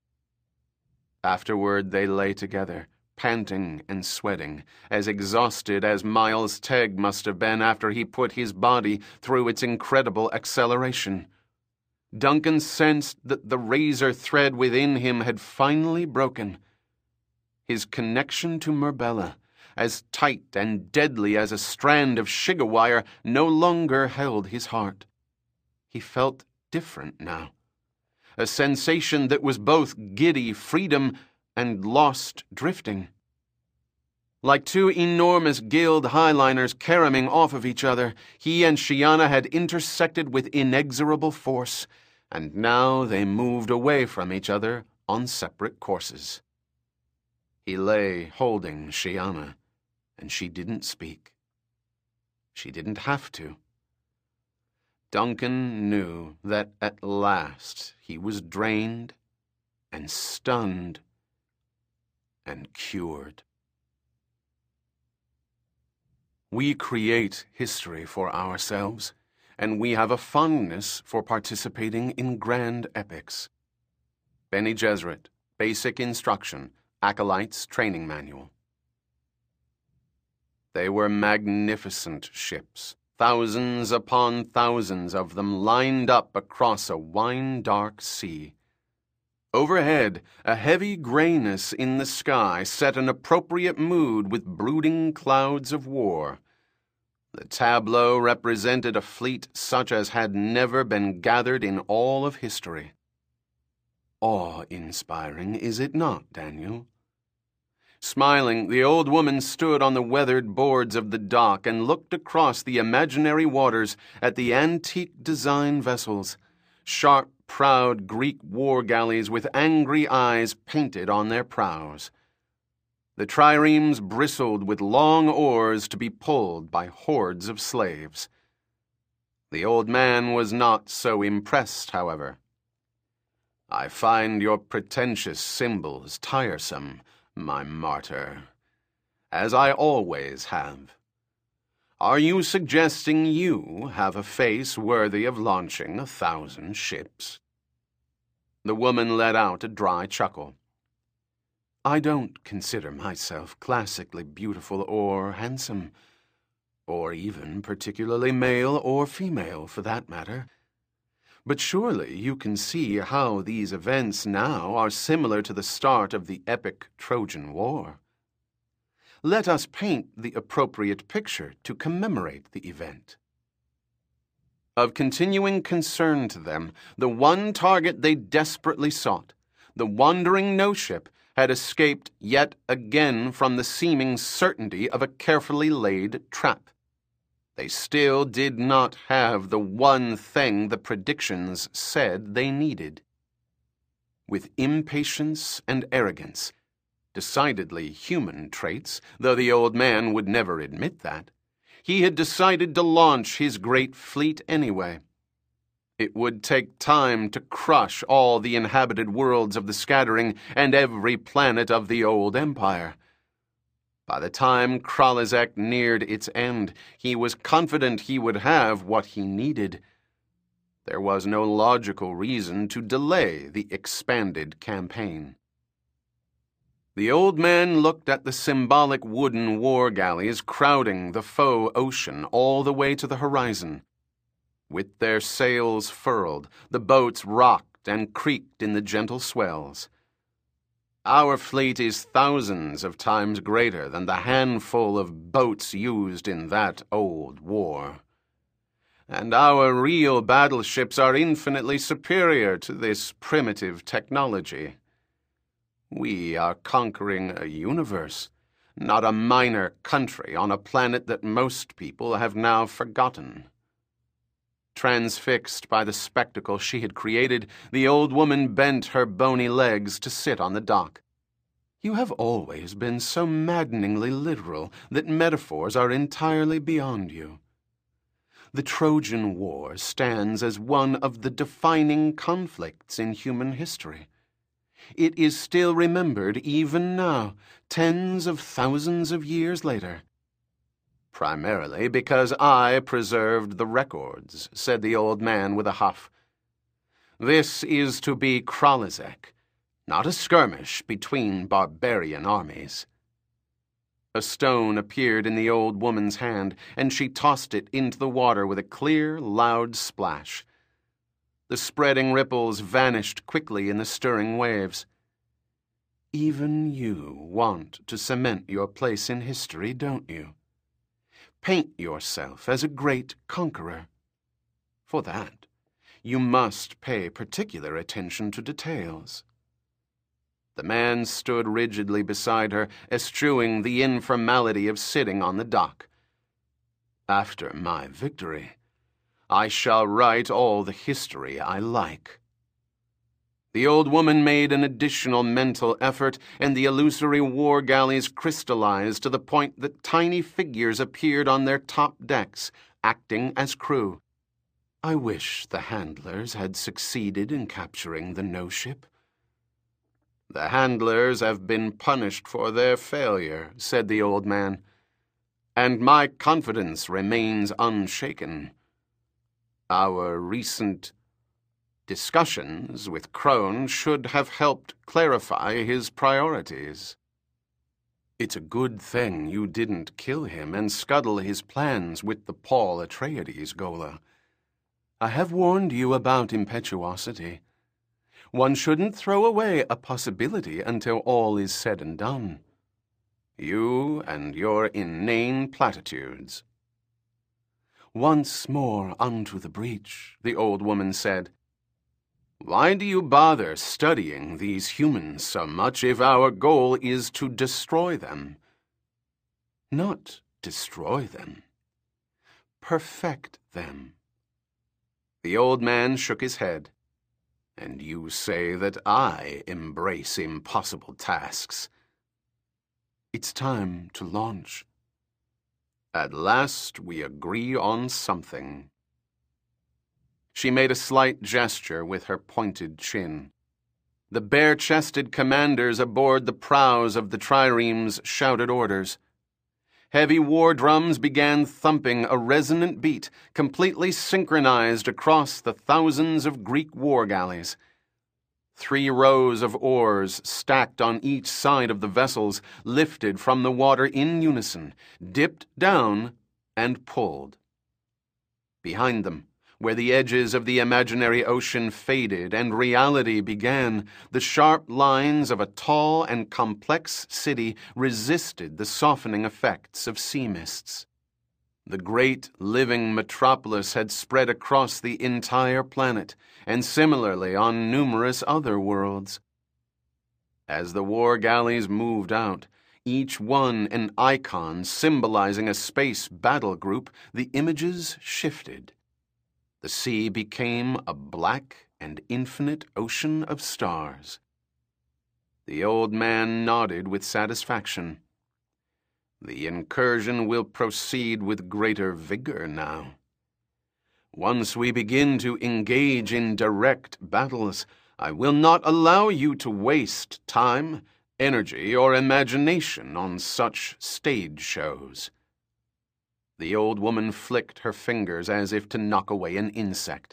Speaker 1: Afterward, they lay together, panting and sweating, as exhausted as Miles Tegg must have been after he put his body through its incredible acceleration. Duncan sensed that the razor thread within him had finally broken. His connection to Murbella, as tight and deadly as a strand of sugar wire, no longer held his heart. He felt different now, a sensation that was both giddy freedom and lost drifting. Like two enormous Guild highliners caromming off of each other, he and Shiana had intersected with inexorable force, and now they moved away from each other on separate courses. He lay holding Shiana, and she didn't speak. She didn't have to. Duncan knew that at last he was drained and stunned and cured. We create history for ourselves, and we have a fondness for participating in grand epics. Bene Gesserit, Basic Instruction, Acolyte's Training Manual. They were magnificent ships, thousands upon thousands of them lined up across a wine-dark sea. Overhead, a heavy grayness in the sky set an appropriate mood with brooding clouds of war. The tableau represented a fleet such as had never been gathered in all of history. Awe-inspiring, is it not, Daniel? Smiling, the old woman stood on the weathered boards of the dock and looked across the imaginary waters at the antique design vessels, sharp, proud Greek war galleys with angry eyes painted on their prows. The triremes bristled with long oars to be pulled by hordes of slaves. The old man was not so impressed, however. "I find your pretentious symbols tiresome, my martyr, as I always have. Are you suggesting you have a face worthy of launching 1,000 ships?" The woman let out a dry chuckle. "I don't consider myself classically beautiful or handsome, or even particularly male or female, for that matter. But surely you can see how these events now are similar to the start of the epic Trojan War. Let us paint the appropriate picture to commemorate the event." Of continuing concern to them, the one target they desperately sought, the wandering no-ship, had escaped yet again from the seeming certainty of a carefully laid trap. They still did not have the one thing the predictions said they needed. With impatience and arrogance, decidedly human traits, though the old man would never admit that, he had decided to launch his great fleet anyway. It would take time to crush all the inhabited worlds of the scattering and every planet of the old empire. By the time Kralizek neared its end, he was confident he would have what he needed. There was no logical reason to delay the expanded campaign. The old man looked at the symbolic wooden war galleys crowding the faux ocean all the way to the horizon. With their sails furled, the boats rocked and creaked in the gentle swells. Our fleet is thousands of times greater than the handful of boats used in that old war. And our real battleships are infinitely superior to this primitive technology. We are conquering a universe, not a minor country on a planet that most people have now forgotten." Transfixed by the spectacle she had created, the old woman bent her bony legs to sit on the dock. "You have always been so maddeningly literal that metaphors are entirely beyond you. The Trojan War stands as one of the defining conflicts in human history. It is still remembered even now, tens of thousands of years later." "Primarily because I preserved the records," said the old man with a huff. "This is to be Kralizek, not a skirmish between barbarian armies." A stone appeared in the old woman's hand, and she tossed it into the water with a clear, loud splash. The spreading ripples vanished quickly in the stirring waves. "Even you want to cement your place in history, don't you? Paint yourself as a great conqueror. For that, you must pay particular attention to details." The man stood rigidly beside her, eschewing the informality of sitting on the dock. "After my victory, I shall write all the history I like." The old woman made an additional mental effort, and the illusory war galleys crystallized to the point that tiny figures appeared on their top decks, acting as crew. "I wish the handlers had succeeded in capturing the no-ship." "The handlers have been punished for their failure," said the old man, "and my confidence remains unshaken. Our recent discussions with Crone should have helped clarify his priorities." "It's a good thing you didn't kill him and scuttle his plans with the Paul Atreides, Gola. I have warned you about impetuosity. One shouldn't throw away a possibility until all is said and done. You and your inane platitudes." "Once more unto the breach," the old woman said. Why do you bother studying these humans so much if our goal is to destroy them? Not destroy them. Perfect them. The old man shook his head. And you say that I embrace impossible tasks. It's time to launch. At last we agree on something. She made a slight gesture with her pointed chin. The bare-chested commanders aboard the prows of the triremes shouted orders. Heavy war drums began thumping a resonant beat, completely synchronized across the thousands of Greek war galleys. 3 rows of oars stacked on each side of the vessels lifted from the water in unison, dipped down, and pulled. Behind them, where the edges of the imaginary ocean faded and reality began, the sharp lines of a tall and complex city resisted the softening effects of sea mists. The great living metropolis had spread across the entire planet, and similarly on numerous other worlds. As the war galleys moved out, each one an icon symbolizing a space battle group, the images shifted. The sea became a black and infinite ocean of stars. The old man nodded with satisfaction. The incursion will proceed with greater vigor now. Once we begin to engage in direct battles, I will not allow you to waste time, energy, or imagination on such stage shows. The old woman flicked her fingers as if to knock away an insect.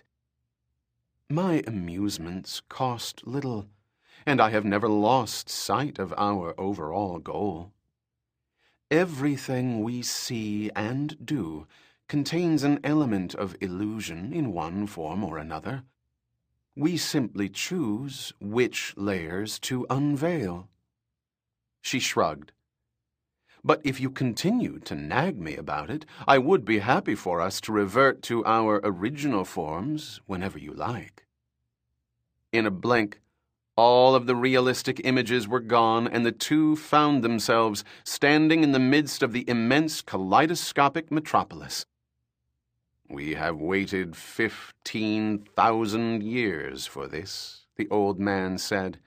Speaker 1: My amusements cost little, and I have never lost sight of our overall goal. Everything we see and do contains an element of illusion in one form or another. We simply choose which layers to unveil. She shrugged. But if you continue to nag me about it, I would be happy for us to revert to our original forms whenever you like. In a blink, all of the realistic images were gone, and the two found themselves standing in the midst of the immense kaleidoscopic metropolis. We have waited 15,000 years for this, the old man said.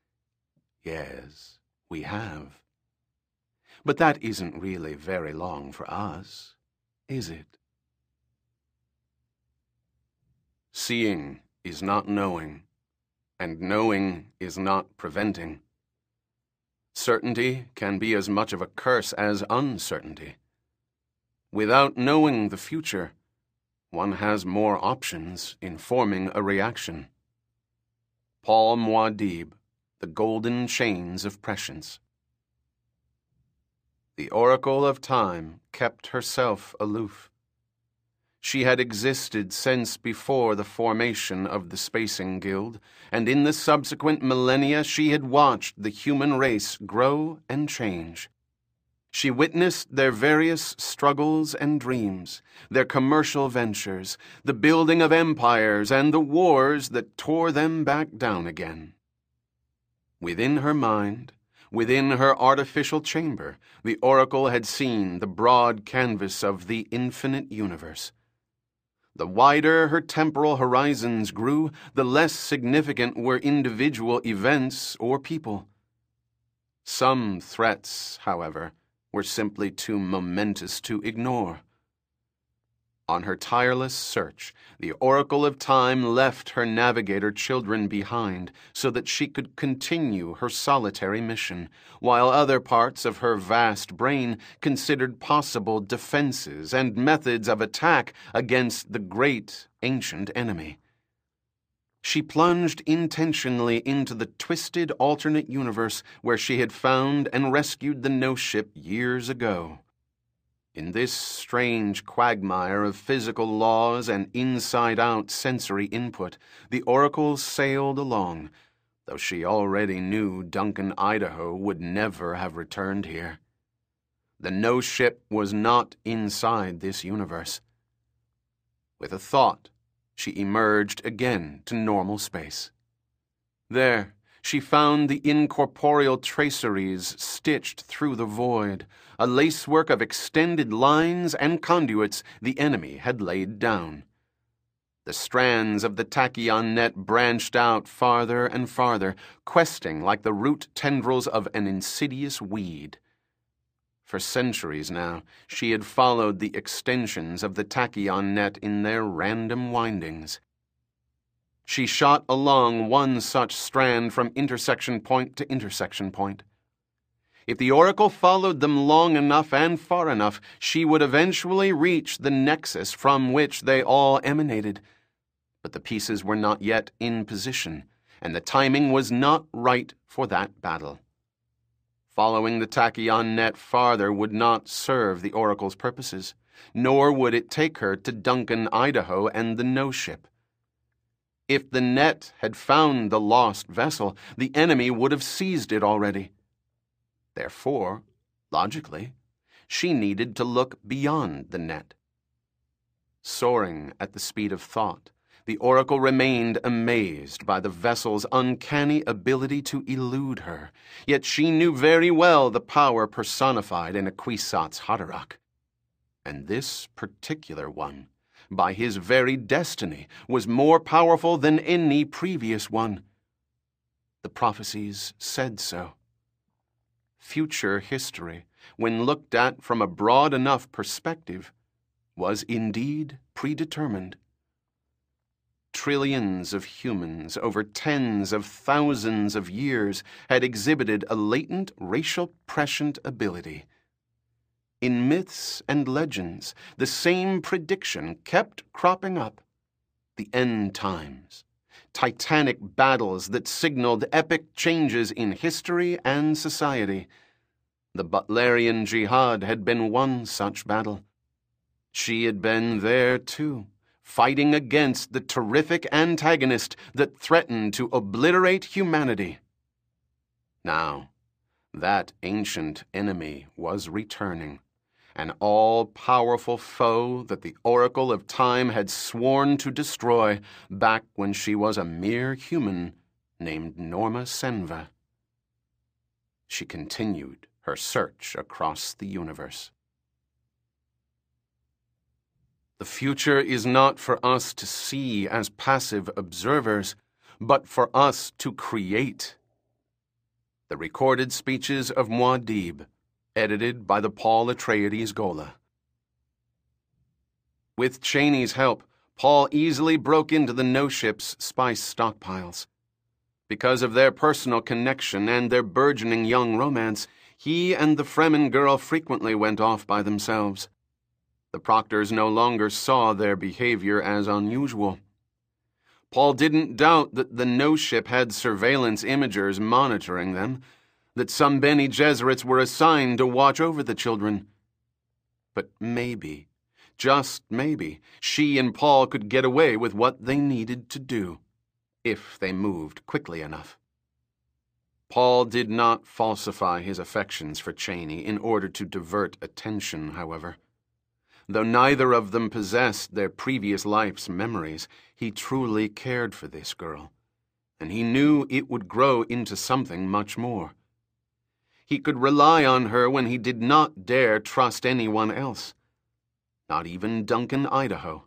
Speaker 1: Yes, we have. But that isn't really very long for us, is it? Seeing is not knowing, and knowing is not preventing. Certainty can be as much of a curse as uncertainty. Without knowing the future, one has more options in forming a reaction. Paul Muad'Dib, The Golden Chains of Prescience. The Oracle of Time kept herself aloof. She had existed since before the formation of the Spacing Guild, and in the subsequent millennia she had watched the human race grow and change. She witnessed their various struggles and dreams, their commercial ventures, the building of empires, and the wars that tore them back down again. Within her mind, within her artificial chamber, the Oracle had seen the broad canvas of the infinite universe. The wider her temporal horizons grew, the less significant were individual events or people. Some threats, however, were simply too momentous to ignore. On her tireless search, the Oracle of Time left her navigator children behind so that she could continue her solitary mission, while other parts of her vast brain considered possible defenses and methods of attack against the great ancient enemy. She plunged intentionally into the twisted alternate universe where she had found and rescued the No-Ship years ago. In this strange quagmire of physical laws and inside-out sensory input, the Oracle sailed along, though she already knew Duncan Idaho would never have returned here. The No-Ship was not inside this universe. With a thought, she emerged again to normal space. There, she found the incorporeal traceries stitched through the void, a lacework of extended lines and conduits the enemy had laid down. The strands of the tachyon net branched out farther and farther, questing like the root tendrils of an insidious weed. For centuries now, she had followed the extensions of the tachyon net in their random windings. She shot along one such strand from intersection point to intersection point. If the oracle followed them long enough and far enough, she would eventually reach the nexus from which they all emanated. But the pieces were not yet in position, and the timing was not right for that battle. Following the tachyon net farther would not serve the oracle's purposes, nor would it take her to Duncan, Idaho, and the no-ship. If the net had found the lost vessel, the enemy would have seized it already. Therefore, logically, she needed to look beyond the net. Soaring at the speed of thought, the oracle remained amazed by the vessel's uncanny ability to elude her, yet she knew very well the power personified in a Kwisatz Haderach. And this particular one, by his very destiny, was more powerful than any previous one. The prophecies said so. Future history, when looked at from a broad enough perspective, was indeed predetermined. Trillions of humans over tens of thousands of years had exhibited a latent racial prescient ability. In myths and legends, the same prediction kept cropping up. The end times, titanic battles that signaled epic changes in history and society. The Butlerian Jihad had been one such battle. She had been there too, fighting against the terrific antagonist that threatened to obliterate humanity. Now, that ancient enemy was returning, an all-powerful foe that the Oracle of Time had sworn to destroy back when she was a mere human named Norma Senva. She continued her search across the universe. The future is not for us to see as passive observers, but for us to create. The recorded speeches of Muad'Dib, edited by the Paul Atreides Gola. With Cheney's help, Paul easily broke into the no-ship's spice stockpiles. Because of their personal connection and their burgeoning young romance, he and the Fremen girl frequently went off by themselves. The Proctors no longer saw their behavior as unusual. Paul didn't doubt that the no-ship had surveillance imagers monitoring them, that some Bene Gesserits were assigned to watch over the children. But maybe, just maybe, she and Paul could get away with what they needed to do, if they moved quickly enough. Paul did not falsify his affections for Cheney in order to divert attention, however. Though neither of them possessed their previous life's memories, he truly cared for this girl, and he knew it would grow into something much more. He could rely on her when he did not dare trust anyone else, not even Duncan, Idaho.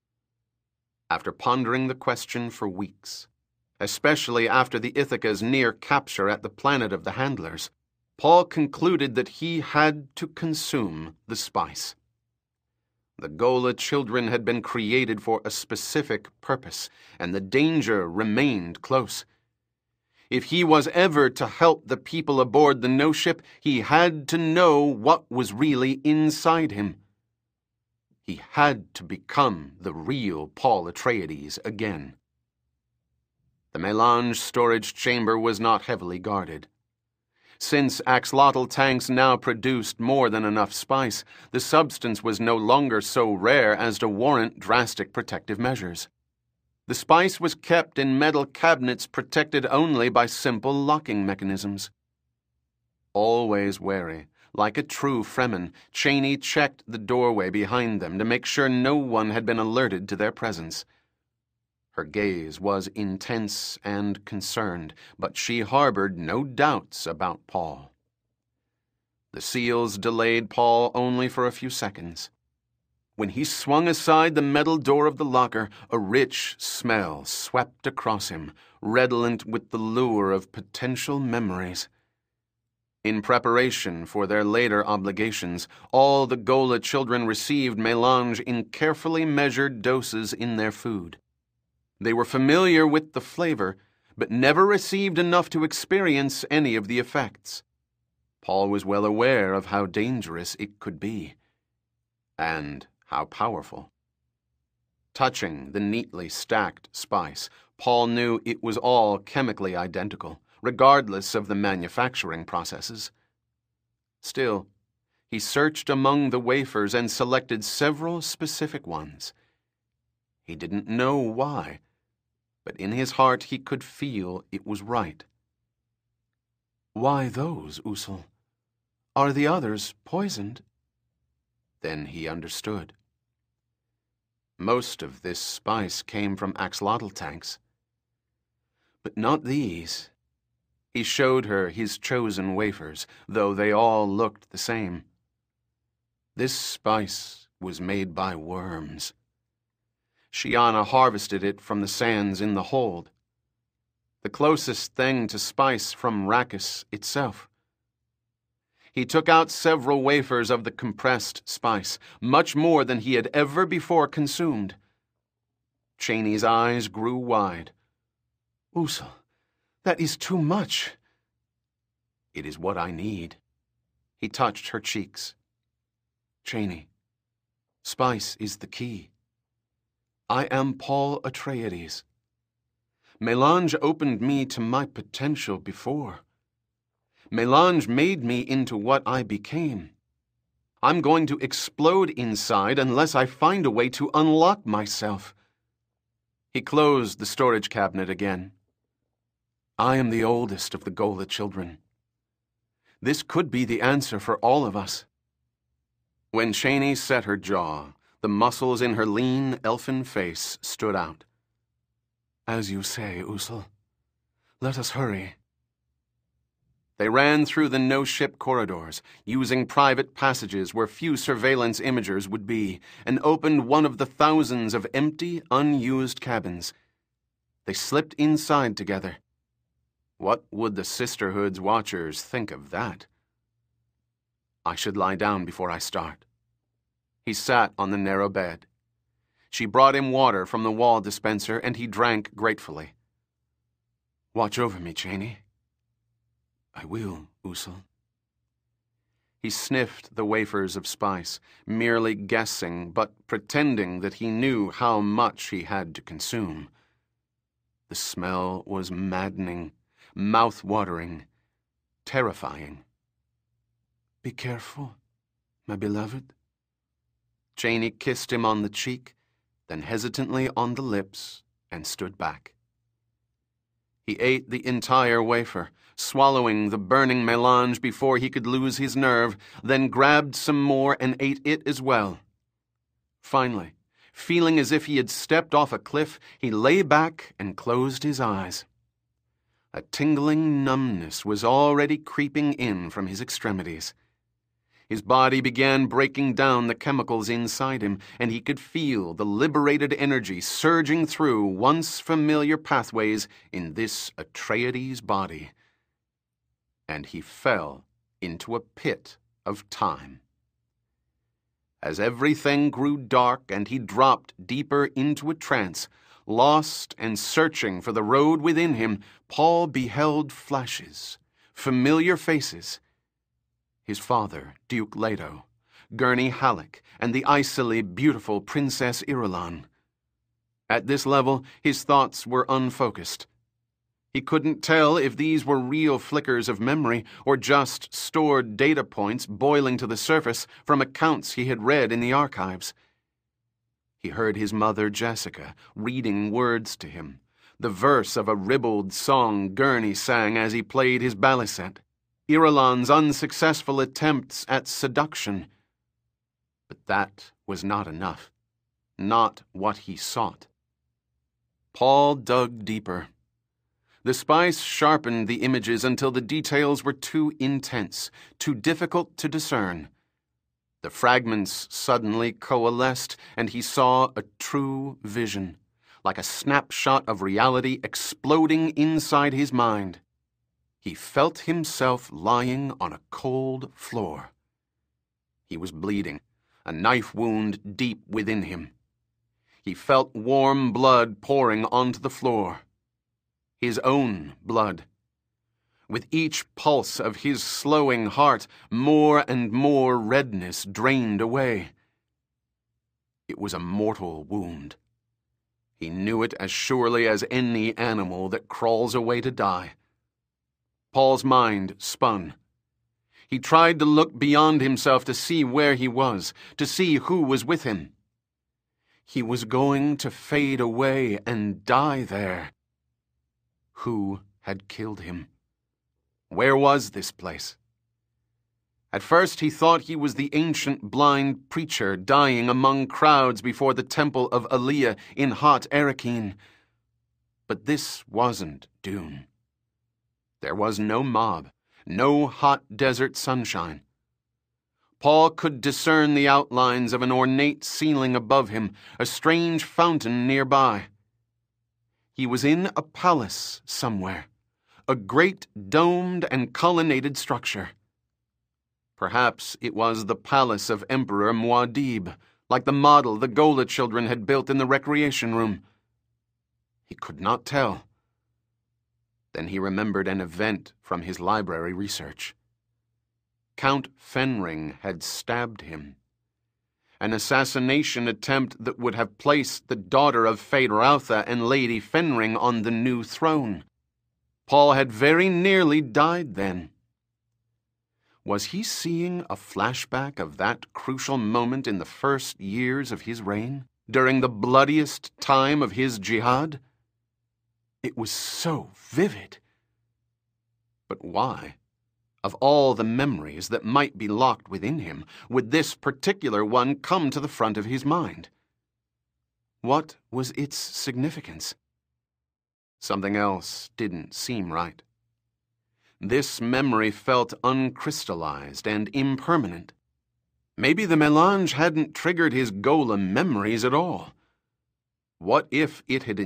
Speaker 1: After pondering the question for weeks, especially after the Ithaca's near capture at the planet of the Handlers, Paul concluded that he had to consume the spice. The Gola children had been created for a specific purpose, and the danger remained close. If he was ever to help the people aboard the no-ship, he had to know what was really inside him. He had to become the real Paul Atreides again. The melange storage chamber was not heavily guarded. Since axolotl tanks now produced more than enough spice, the substance was no longer so rare as to warrant drastic protective measures. The spice was kept in metal cabinets protected only by simple locking mechanisms. Always wary, like a true Fremen, Cheney checked the doorway behind them to make sure no one had been alerted to their presence. Her gaze was intense and concerned, but she harbored no doubts about Paul. The seals delayed Paul only for a few seconds. When he swung aside the metal door of the locker, a rich smell swept across him, redolent with the lure of potential memories. In preparation for their later obligations, all the Gola children received melange in carefully measured doses in their food. They were familiar with the flavor, but never received enough to experience any of the effects. Paul was well aware of how dangerous it could be, and how powerful. Touching the neatly stacked spice, Paul knew it was all chemically identical, regardless of the manufacturing processes. Still, he searched among the wafers and selected several specific ones. He didn't know why, but in his heart he could feel it was right. "Why those, Usul? Are the others poisoned?" Then he understood. Most of this spice came from axolotl tanks. But not these. He showed her his chosen wafers, though they all looked the same. This spice was made by worms. Shiana harvested it from the sands in the hold. The closest thing to spice from Rachis itself. He took out several wafers of the compressed spice, much more than he had ever before consumed. Cheney's eyes grew wide. "Usul, that is too much." "It is what I need." He touched her cheeks. "Cheney, spice is the key. I am Paul Atreides. Melange opened me to my potential before. Melange made me into what I became. I'm going to explode inside unless I find a way to unlock myself." He closed the storage cabinet again. "I am the oldest of the Gola children. This could be the answer for all of us." When Cheney set her jaw, the muscles in her lean, elfin face stood out. "As you say, Usul. Let us hurry." They ran through the no-ship corridors, using private passages where few surveillance imagers would be, and opened one of the thousands of empty, unused cabins. They slipped inside together. What would the Sisterhood's watchers think of that? "I should lie down before I start." He sat on the narrow bed. She brought him water from the wall dispenser, and he drank gratefully. "Watch over me, Cheney." "I will, Usul." He sniffed the wafers of spice, merely guessing, but pretending that he knew how much he had to consume. The smell was maddening, mouth-watering, terrifying. "Be careful, my beloved." Cheney kissed him on the cheek, then hesitantly on the lips, and stood back. He ate the entire wafer, swallowing the burning melange before he could lose his nerve, then grabbed some more and ate it as well. Finally, feeling as if he had stepped off a cliff, he lay back and closed his eyes. A tingling numbness was already creeping in from his extremities. His body began breaking down the chemicals inside him, and he could feel the liberated energy surging through once familiar pathways in this Atreides body. And he fell into a pit of time. As everything grew dark and he dropped deeper into a trance, lost and searching for the road within him, Paul beheld flashes, familiar faces. His father, Duke Leto, Gurney Halleck, and the icily beautiful Princess Irulan. At this level, his thoughts were unfocused. He couldn't tell if these were real flickers of memory or just stored data points boiling to the surface from accounts he had read in the archives. He heard his mother, Jessica, reading words to him, the verse of a ribald song Gurney sang as he played his baliset. Irulan's unsuccessful attempts at seduction. But that was not enough. Not what he sought. Paul dug deeper. The spice sharpened the images until the details were too intense, too difficult to discern. The fragments suddenly coalesced, and he saw a true vision, like a snapshot of reality exploding inside his mind. He felt himself lying on a cold floor. He was bleeding, a knife wound deep within him. He felt warm blood pouring onto the floor. His own blood. With each pulse of his slowing heart, more and more redness drained away. It was a mortal wound. He knew it as surely as any animal that crawls away to die. Paul's mind spun. He tried to look beyond himself to see where he was, to see who was with him. He was going to fade away and die there. Who had killed him? Where was this place? At first he thought he was the ancient blind preacher dying among crowds before the temple of Aliyah in hot Erekeen. But this wasn't Dune. There was no mob, no hot desert sunshine. Paul could discern the outlines of an ornate ceiling above him, a strange fountain nearby. He was in a palace somewhere, a great domed and colonnaded structure. Perhaps it was the palace of Emperor Muad'Dib, like the model the Gola children had built in the recreation room. He could not tell. Then he remembered an event from his library research. Count Fenring had stabbed him. An assassination attempt that would have placed the daughter of Feyd-Rautha and Lady Fenring on the new throne. Paul had very nearly died then. Was he seeing a flashback of that crucial moment in the first years of his reign, during the bloodiest time of his jihad? It was so vivid. But why, of all the memories that might be locked within him, would this particular one come to the front of his mind? What was its significance? Something else didn't seem right. This memory felt uncrystallized and impermanent. Maybe the melange hadn't triggered his Gola memories at all. What if it had